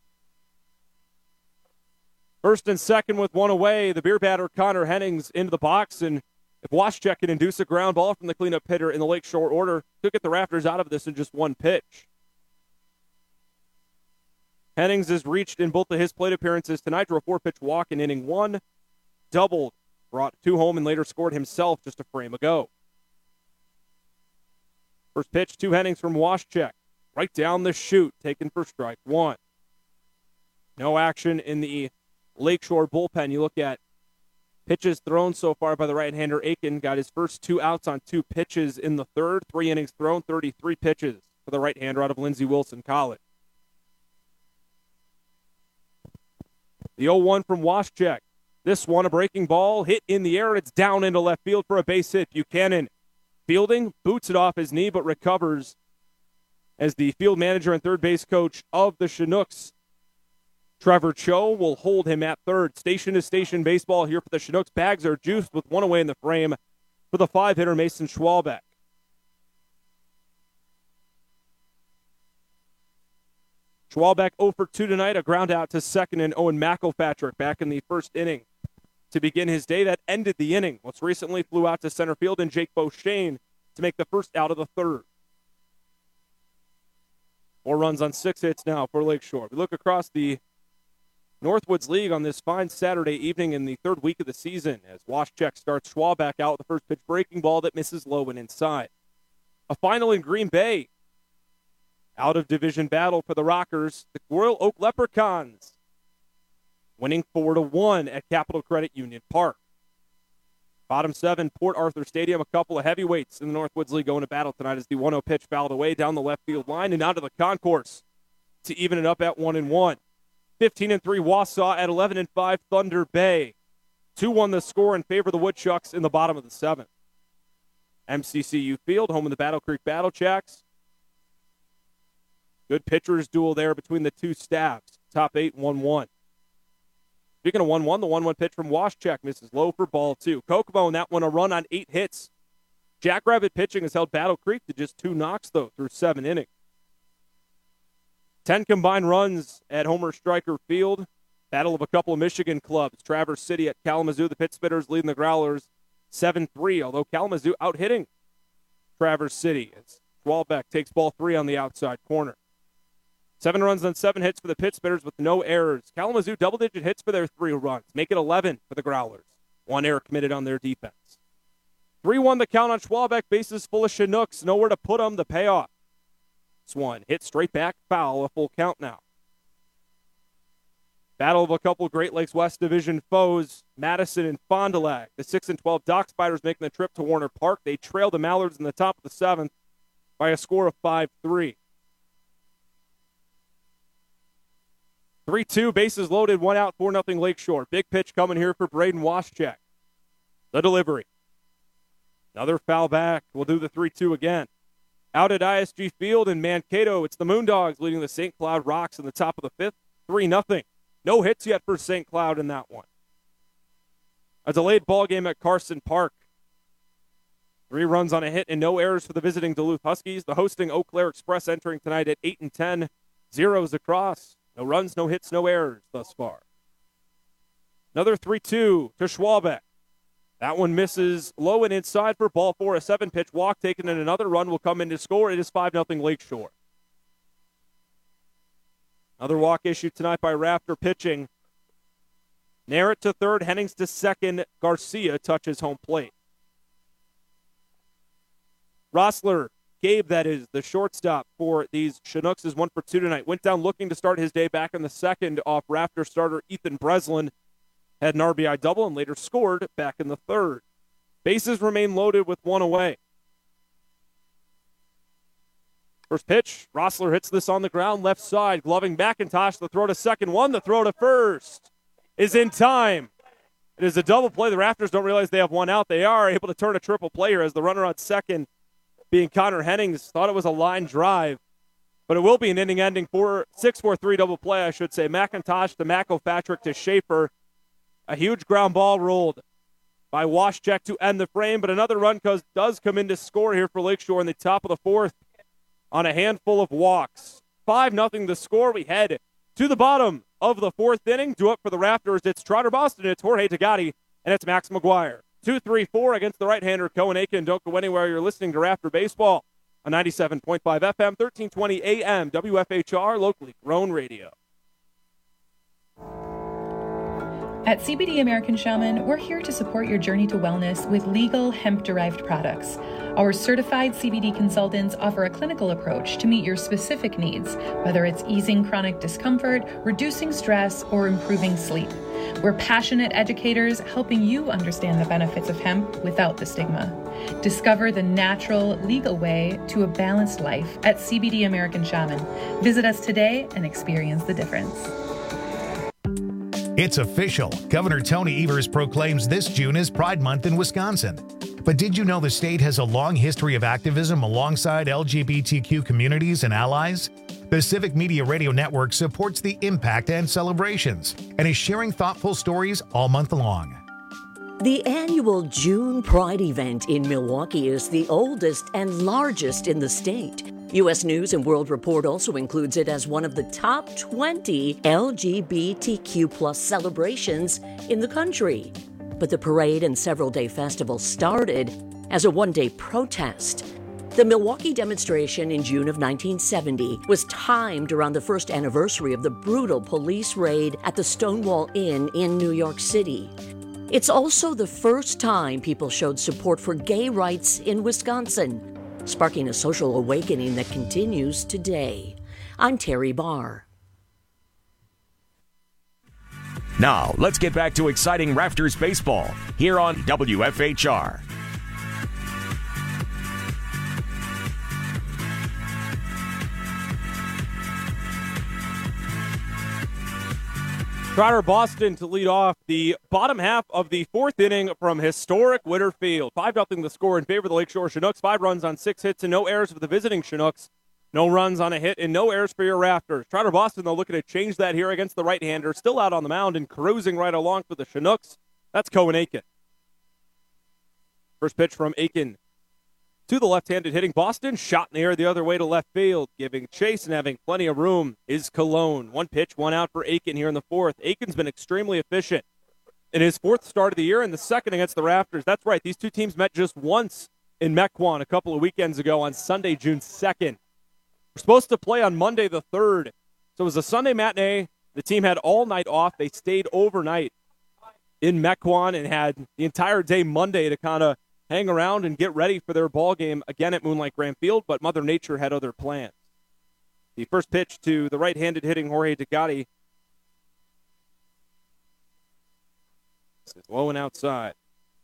First and second with 1 away, the beer batter Connor Hennings into the box, and if Waschek can induce a ground ball from the cleanup hitter in the Lakeshore order, could get the Raptors out of this in just 1 pitch. Hennings has reached in both of his plate appearances tonight, drew a 4-pitch walk in inning 1, doubled, brought 2 home, and later scored himself just a frame ago. First pitch to Hennings from Waschek, right down the chute, taken for strike 1. No action in the Lakeshore bullpen. You look at pitches thrown so far by the right-hander Aiken, got his first 2 outs on 2 pitches in the third, 3 innings thrown, 33 pitches for the right-hander out of Lindsey Wilson College. The 0-1 from Waschek. This one, a breaking ball, hit in the air, and it's down into left field for a base hit. Buchanan fielding, boots it off his knee, but recovers as the field manager and third base coach of the Chinooks, Trevor Cho, will hold him at third. Station-to-station baseball here for the Chinooks. Bags are juiced with 1 away in the frame for the 5-hitter Mason Schwalbeck. Schwalbeck 0 for 2 tonight, a ground out to second, and Owen McElpatrick back in the first inning to begin his day. That ended the inning. Most recently flew out to center field, and Jake Beauchene to make the first out of the third. 4 runs on 6 hits now for Lakeshore. We look across the Northwoods League on this fine Saturday evening in the 3rd week of the season as Waschek starts Schwalbeck out with the first pitch breaking ball that misses low and inside. A final in Green Bay. Out of division battle for the Rockers, the Royal Oak Leprechauns winning 4-1 at Capital Credit Union Park. Bottom 7, Port Arthur Stadium, a couple of heavyweights in the Northwoods League going to battle tonight as the 1-0 pitch fouled away down the left field line and out to the concourse to even it up at 1-1. 15-3 Wausau at 11-5 Thunder Bay. 2-1 the score in favor of the Woodchucks in the bottom of the 7th. MCCU Field, home of the Battle Creek Battle Jacks. Good pitchers duel there between the two staffs. Top 8, 1-1. Speaking of 1-1, the 1-1 pitch from Waschek misses low for ball 2. Kokomo in that one, a run on 8 hits. Jackrabbit pitching has held Battle Creek to just 2 knocks, though, through 7 innings. 10 combined runs at Homer Stryker Field. Battle of a couple of Michigan clubs. Traverse City at Kalamazoo. The Pit Spitters leading the Growlers 7-3, although Kalamazoo out-hitting Traverse City as Schwalbeck takes ball 3 on the outside corner. 7 runs on 7 hits for the Pit Spitters with no errors. Kalamazoo double-digit hits for their 3 runs. Make it 11 for the Growlers. 1 error committed on their defense. 3-1 the count on Schwalbeck. Bases full of Chinooks. Nowhere to put them. The payoff. This one hit straight back, foul. A full count now. Battle of a couple Great Lakes West Division foes. Madison and Fond du Lac. The 6-12 Dock Spiders making the trip to Warner Park. They trail the Mallards in the top of the 7th by a score of 5-3. 3-2, bases loaded, 1 out, 4-0 Lakeshore. Big pitch coming here for Braden Waschek. The delivery. Another foul back. We'll do the 3-2 again. Out at ISG Field in Mankato, it's the Moondogs leading the St. Cloud Rocks in the top of the 5th. 3-0. No hits yet for St. Cloud in that one. A delayed ball game at Carson Park. 3 runs on a hit and no errors for the visiting Duluth Huskies. The hosting Eau Claire Express entering tonight at 8-10. Zeros across. No runs, no hits, no errors thus far. Another 3-2 to Schwalbeck. That one misses low and inside for ball 4. A 7-pitch walk taken, and another run will come in to score. It is 5-0 Lakeshore. Another walk issued tonight by Rafter pitching. Narrett to third, Hennings to second. Garcia touches home plate. Rossler, Gabe, that is, the shortstop for these Chinooks, is 1 for 2 tonight. Went down looking to start his day back in the second off Rafter starter Ethan Breslin. Had an RBI double and later scored back in the third. Bases remain loaded with 1 away. First pitch, Rossler hits this on the ground, left side, gloving McIntosh. The throw to second, 1. The throw to first is in time. It is a double play. The Rafters don't realize they have 1 out. They are able to turn a triple play here as the runner on second, being Connor Hennings, thought it was a line drive. But it will be an inning-ending 6-4-3 double play, I should say. McIntosh to McElpatrick to Schaefer. A huge ground ball rolled by Waschek to end the frame, but another run does come in to score here for Lakeshore in the top of the 4th on a handful of walks. 5-0 the score. We head to the bottom of the 4th inning. Due up for the Rafters, it's Trotter Boston, it's Jorge Tagati, and it's Max McGuire. 2-3-4 against the right-hander Cohen Aiken. Don't go anywhere. You're listening to Rafter Baseball on 97.5 FM, 1320 AM, WFHR, locally grown radio. At CBD American Shaman, we're here to support your journey to wellness with legal hemp-derived products. Our certified CBD consultants offer a clinical approach to meet your specific needs, whether it's easing chronic discomfort, reducing stress, or improving sleep. We're passionate educators helping you understand the benefits of hemp without the stigma. Discover the natural, legal way to a balanced life at CBD American Shaman. Visit us today and experience the difference. It's official. Governor Tony Evers proclaims this June as Pride Month in Wisconsin. But did you know the state has a long history of activism alongside LGBTQ communities and allies? The Civic Media Radio Network supports the impact and celebrations and is sharing thoughtful stories all month long. The annual June Pride event in Milwaukee is the oldest and largest in the state. U.S. News and World Report also includes it as one of the top 20 LGBTQ+ celebrations in the country. But the parade and several-day festival started as a one-day protest. The Milwaukee demonstration in June of 1970 was timed around the first anniversary of the brutal police raid at the Stonewall Inn in New York City. It's also the first time people showed support for gay rights in Wisconsin, sparking a social awakening that continues today. I'm Terry Barr. Now, let's get back to exciting Rafters baseball here on WFHR. Trotter Boston to lead off the bottom half of the 4th inning from historic Witter Field. 5-0 the score in favor of the Lakeshore Chinooks. 5 runs on 6 hits and no errors for the visiting Chinooks. No runs on a hit and no errors for your Rafters. Trotter Boston, though, looking to change that here against the right-hander. Still out on the mound and cruising right along for the Chinooks. That's Cohen Aiken. First pitch from Aiken to the left-handed hitting Boston. Shot in the air the other way to left field. Giving chase and having plenty of room is Cologne. 1 pitch, 1 out for Aiken here in the 4th. Aiken's been extremely efficient in his 4th start of the year and the 2nd against the Rafters. That's right, these two teams met just once in Mequon a couple of weekends ago on Sunday, June 2nd. We're supposed to play on Monday the 3rd. So it was a Sunday matinee. The team had all night off. They stayed overnight in Mequon and had the entire day Monday to kind of hang around and get ready for their ball game again at Moonlight Grand Field, but Mother Nature had other plans. The first pitch to the right-handed hitting Jorge Tagati. This is low and outside.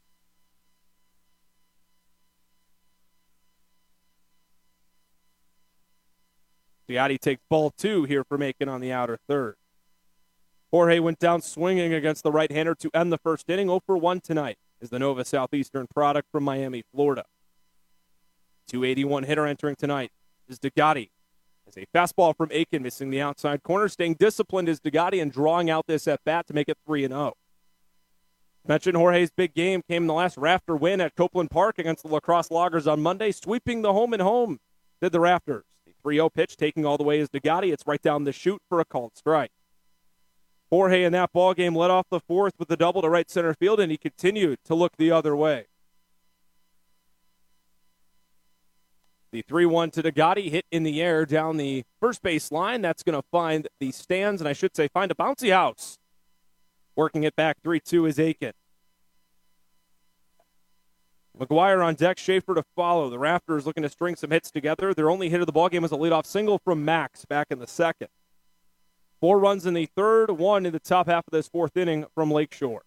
Tagati takes ball 2 here for Aiken on the outer third. Jorge went down swinging against the right-hander to end the first inning. 0 for 1 tonight is the Nova Southeastern product from Miami, Florida. 281 hitter entering tonight is Tagati. As a fastball from Aiken missing the outside corner. Staying disciplined is Tagati and drawing out this at-bat to make it 3-0. Mentioned Jorge's big game came in the last Rafter win at Copeland Park against the La Crosse Loggers on Monday, sweeping the home and home, did the Rafters. The 3-0 pitch taking all the way is Degatti. It's right down the chute for a called strike. Jorge in that ballgame led off the fourth with the double to right center field, and he continued to look the other way. The 3-1 to Degatti hit in the air down the first base line. That's going to find the stands, and I should say find a bouncy house. Working it back 3-2 is Aiken. McGuire on deck, Schaefer to follow. The Rafters looking to string some hits together. Their only hit of the ballgame was a leadoff single from Max back in the second. 4 runs in the third, 1 in the top half of this fourth inning from Lakeshore.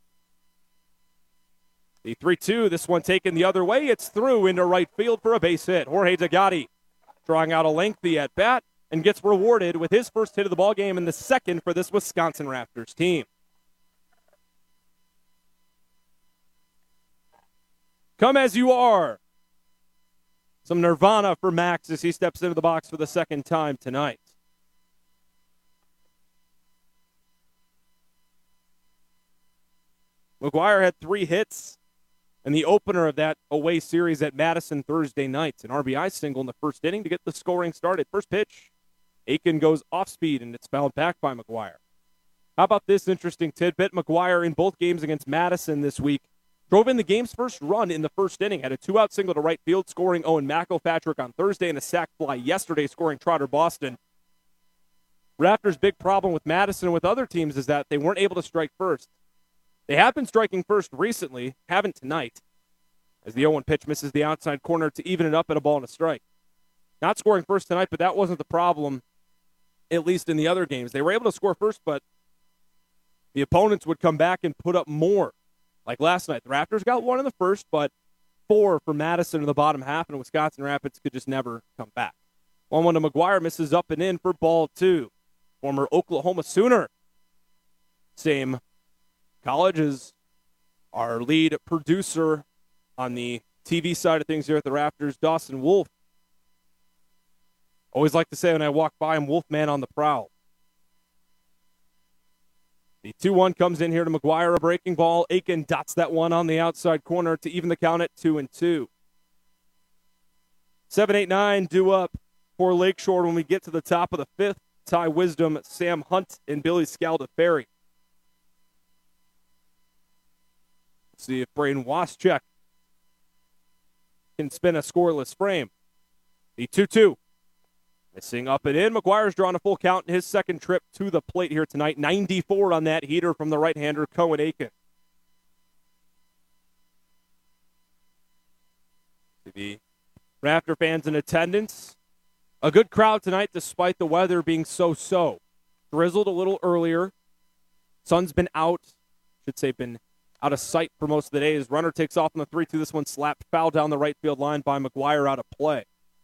The 3-2, this one taken the other way. It's through into right field for a base hit. Jorge Degatti drawing out a lengthy at-bat and gets rewarded with his first hit of the ballgame and the second for this Wisconsin Raptors team. Come as you are. Some Nirvana for Max as he steps into the box for the second time tonight. McGuire had 3 hits in the opener of that away series at Madison Thursday night. An RBI single in the first inning to get the scoring started. First pitch, Aiken goes off speed, and it's fouled back by McGuire. How about this interesting tidbit? McGuire in both games against Madison this week drove in the game's first run in the first inning, had a 2-out single to right field, scoring Owen McElpatrick on Thursday and a sac fly yesterday, scoring Trotter Boston. Raptors' big problem with Madison and with other teams is that they weren't able to strike first. They have been striking first recently, haven't tonight, as the 0-1 pitch misses the outside corner to even it up at a ball and a strike. Not scoring first tonight, but that wasn't the problem, at least in the other games. They were able to score first, but the opponents would come back and put up more. Like last night, the Raptors got 1 in the first, but 4 for Madison in the bottom half, and Wisconsin Rapids could just never come back. 1-1 to McGuire, misses up and in for ball 2. Former Oklahoma Sooner. Same college as our lead producer on the TV side of things here at the Raptors, Dawson Wolf. Always like to say when I walk by him, Wolfman on the prowl. The 2-1 comes in here to McGuire, a breaking ball. Aiken dots that one on the outside corner to even the count at 2-2. 7-8-9 due up for Lakeshore when we get to the top of the fifth. Ty Wisdom, Sam Hunt, and Billy Scaldaferri. Let's see if Braden Waschek can spin a scoreless frame. The 2-2. Missing up and in. McGuire's drawn a full count in his second trip to the plate here tonight. 94 on that heater from the right-hander, Cohen Aiken. To the Raptor fans in attendance. A good crowd tonight despite the weather being so-so. Drizzled a little earlier. Sun's been out. Should say been out of sight for most of the day. His runner takes off on the 3-2. This one slapped foul down the right field line by McGuire out of play.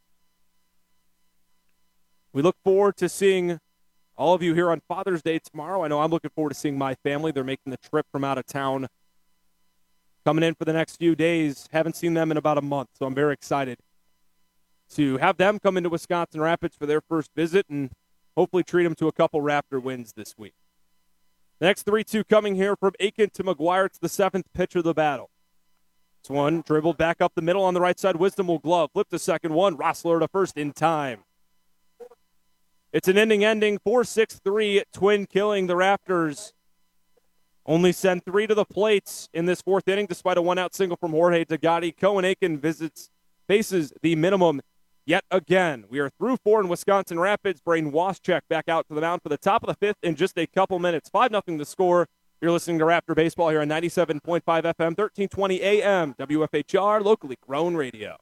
We look forward to seeing all of you here on Father's Day tomorrow. I know I'm looking forward to seeing my family. They're making the trip from out of town, coming in for the next few days. Haven't seen them in about a month, so I'm very excited to have them come into Wisconsin Rapids for their first visit and hopefully treat them to a couple Raptor wins this week. The next 3-2 coming here from Aiken to McGuire. It's the 7th pitch of the battle. This one dribbled back up the middle on the right side. Wisdom will glove. Flip to second one. Rossler to first in time. It's an ending 4-6-3 twin killing. The Raptors only send 3 to the plates in this fourth inning despite a 1-out single from Jorge Degatti. Cohen Aiken faces the minimum yet again. We are through 4 in Wisconsin Rapids. Braden Waschek back out to the mound for the top of the fifth in just a couple minutes. 5-0 the score. You're listening to Raptor Baseball here on 97.5 FM, 1320 AM, WFHR, locally grown radio.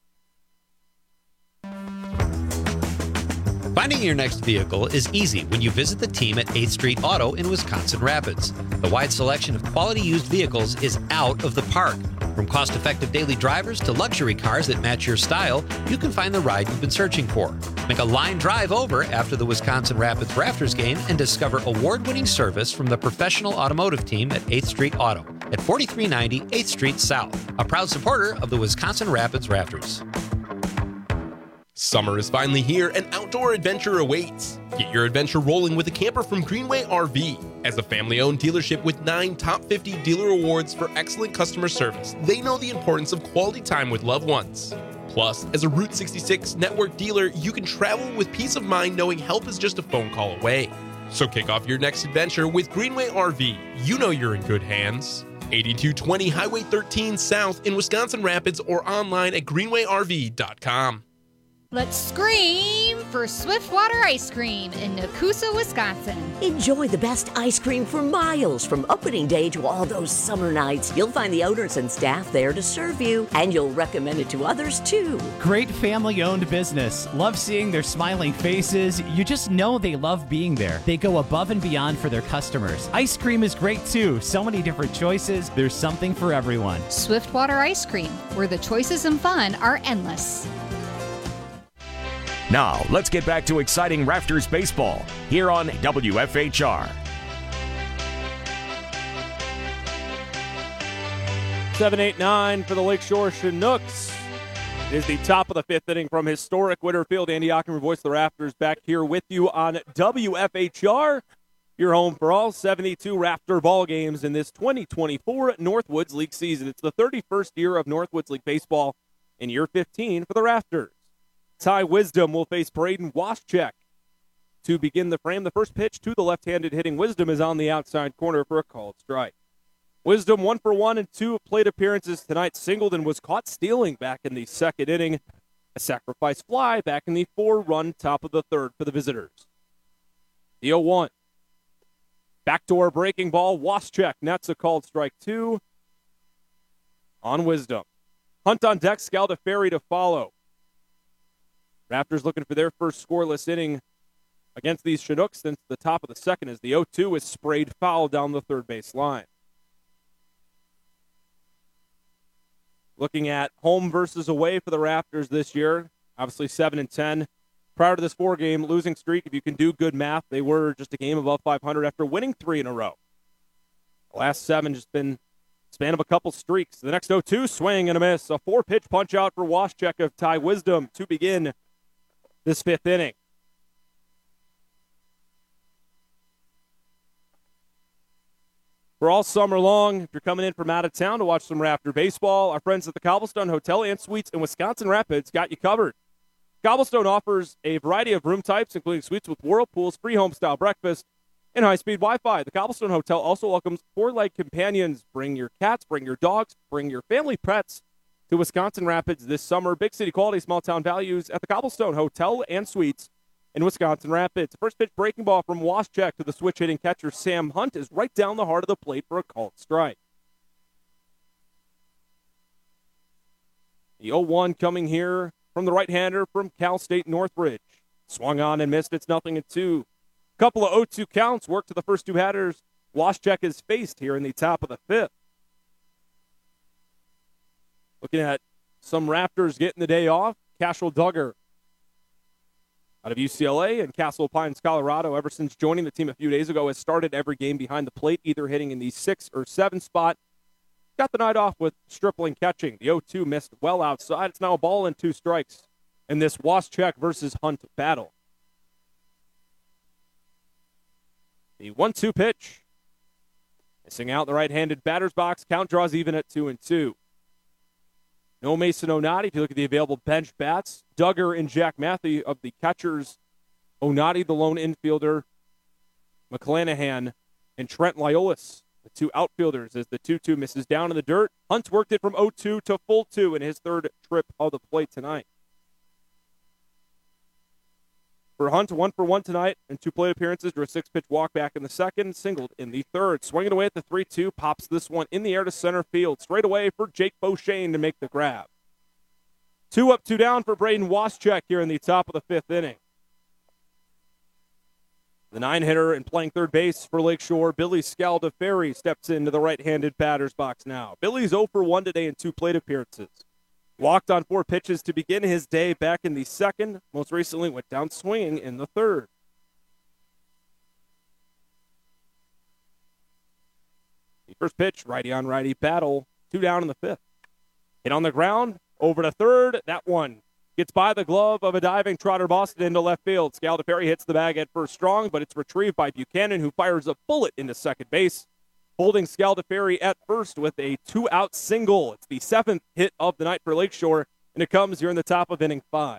Finding your next vehicle is easy when you visit the team at 8th Street Auto in Wisconsin Rapids. The wide selection of quality used vehicles is out of the park. From cost-effective daily drivers to luxury cars that match your style, you can find the ride you've been searching for. Make a line drive over after the Wisconsin Rapids Rafters game and discover award-winning service from the professional automotive team at 8th Street Auto at 4390 8th Street South, a proud supporter of the Wisconsin Rapids Rafters. Summer is finally here and outdoor adventure awaits. Get your adventure rolling with a camper from Greenway RV. As a family-owned dealership with 9 top 50 dealer awards for excellent customer service, they know the importance of quality time with loved ones. Plus, as a Route 66 network dealer, you can travel with peace of mind knowing help is just a phone call away. So kick off your next adventure with Greenway RV. You know you're in good hands. 8220 Highway 13 South in Wisconsin Rapids or online at greenwayrv.com. Let's scream for Swiftwater Ice Cream in Nakusa, Wisconsin. Enjoy the best ice cream for miles from opening day to all those summer nights. You'll find the owners and staff there to serve you, and you'll recommend it to others too. Great family-owned business. Love seeing their smiling faces. You just know they love being there. They go above and beyond for their customers. Ice cream is great too. So many different choices. There's something for everyone. Swiftwater Ice Cream, where the choices and fun are endless. Now, let's get back to exciting Rafters baseball here on WFHR. 7-8-9 for the Lakeshore Chinooks. It is the top of the fifth inning from historic Whitterfield. Andy Ackerman, voice of the Rafters, back here with you on WFHR. Your home for all 72 Rafter ball games in this 2024 Northwoods League season. It's the 31st year of Northwoods League baseball in year 15 for the Rafters. Ty Wisdom will face Braden Waschek to begin the frame. The first pitch to the left-handed hitting Wisdom is on the outside corner for a called strike. Wisdom 1 for 1 in 2 plate appearances tonight. Singled and was caught stealing back in the second inning. A sacrifice fly back in the 4-run top of the third for the visitors. The 0-1. Backdoor breaking ball. Waschek nets a called strike 2 on Wisdom. Hunt on deck. Scaldaferri to follow. Raptors looking for their first scoreless inning against these Chinooks since the top of the second as the 0-2 is sprayed foul down the third base line. Looking at home versus away for the Raptors this year, obviously 7-10. Prior to this 4-game losing streak, if you can do good math, they were just a game above 500 after winning 3 in a row. The last 7 just been span of a couple streaks. The next 0-2, swing and a miss. A 4-pitch punch out for Waschek of Ty Wisdom to begin this fifth inning. For all summer long, if you're coming in from out of town to watch some Rafter baseball, our friends at the Cobblestone Hotel and Suites in Wisconsin Rapids got you covered. Cobblestone offers a variety of room types, including suites with whirlpools, free home-style breakfast, and high-speed Wi-Fi. The Cobblestone Hotel also welcomes 4-leg companions. Bring your cats, bring your dogs, bring your family pets to Wisconsin Rapids this summer. Big city quality, small town values at the Cobblestone Hotel and Suites in Wisconsin Rapids. First pitch breaking ball from Waschek to the switch hitting catcher Sam Hunt is right down the heart of the plate for a called strike. The 0-1 coming here from the right-hander from Cal State Northridge. Swung on and missed. It's 0-2. Couple of 0-2 counts work to the first 2 batters Waschek is faced here in the top of the fifth. Looking at some Raptors getting the day off. Cashel Duggar out of UCLA and Castle Pines, Colorado, ever since joining the team a few days ago, has started every game behind the plate, either hitting in the 6 or 7 spot. Got the night off with Stripling catching. The 0-2 missed well outside. It's now a ball and 2 strikes in this Waschek versus Hunt battle. The 1-2 pitch. Missing out the right-handed batter's box. Count draws even at 2-2. No Mason Onati. If you look at the available bench bats, Duggar and Jack Matthew of the catchers. Onati, the lone infielder. McClanahan and Trent Lyolis, the 2 outfielders, as the 2-2 misses down in the dirt. Hunt's worked it from 0-2 to full 2 in his 3rd trip of the plate tonight. For Hunt, 1 for 1 tonight and 2 plate appearances. Drew a 6-pitch walk back in the second, singled in the third. Swinging away at the 3-2, pops this one in the air to center field. Straight away for Jake Beauchene to make the grab. 2 up, 2 down for Braden Waschek here in the top of the 5th inning. The 9-hitter and playing third base for Lakeshore, Billy Scaldaferri, steps into the right-handed batter's box now. Billy's 0 for 1 today in 2 plate appearances. Walked on 4 pitches to begin his day back in the second. Most recently went down swinging in the third. The first pitch, righty on righty battle. 2 down in the 5th. Hit on the ground, over to third. That one Gets by the glove of a diving Trotter Boston into left field. Scaldefari hits the bag at first strong, but it's retrieved by Buchanan, who fires a bullet into second base, holding Scaldefari at first with a 2-out single. It's the 7th hit of the night for Lakeshore, and it comes here in the top of inning 5.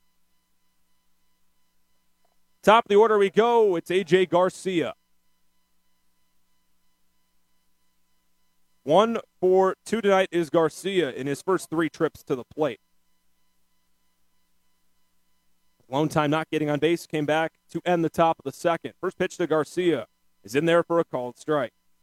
Top of the order we go. It's A.J. Garcia. 1 for 2 tonight is Garcia in his first 3 trips to the plate. Lone time not getting on base, came back to end the top of the second. First pitch to Garcia is in there for a called strike.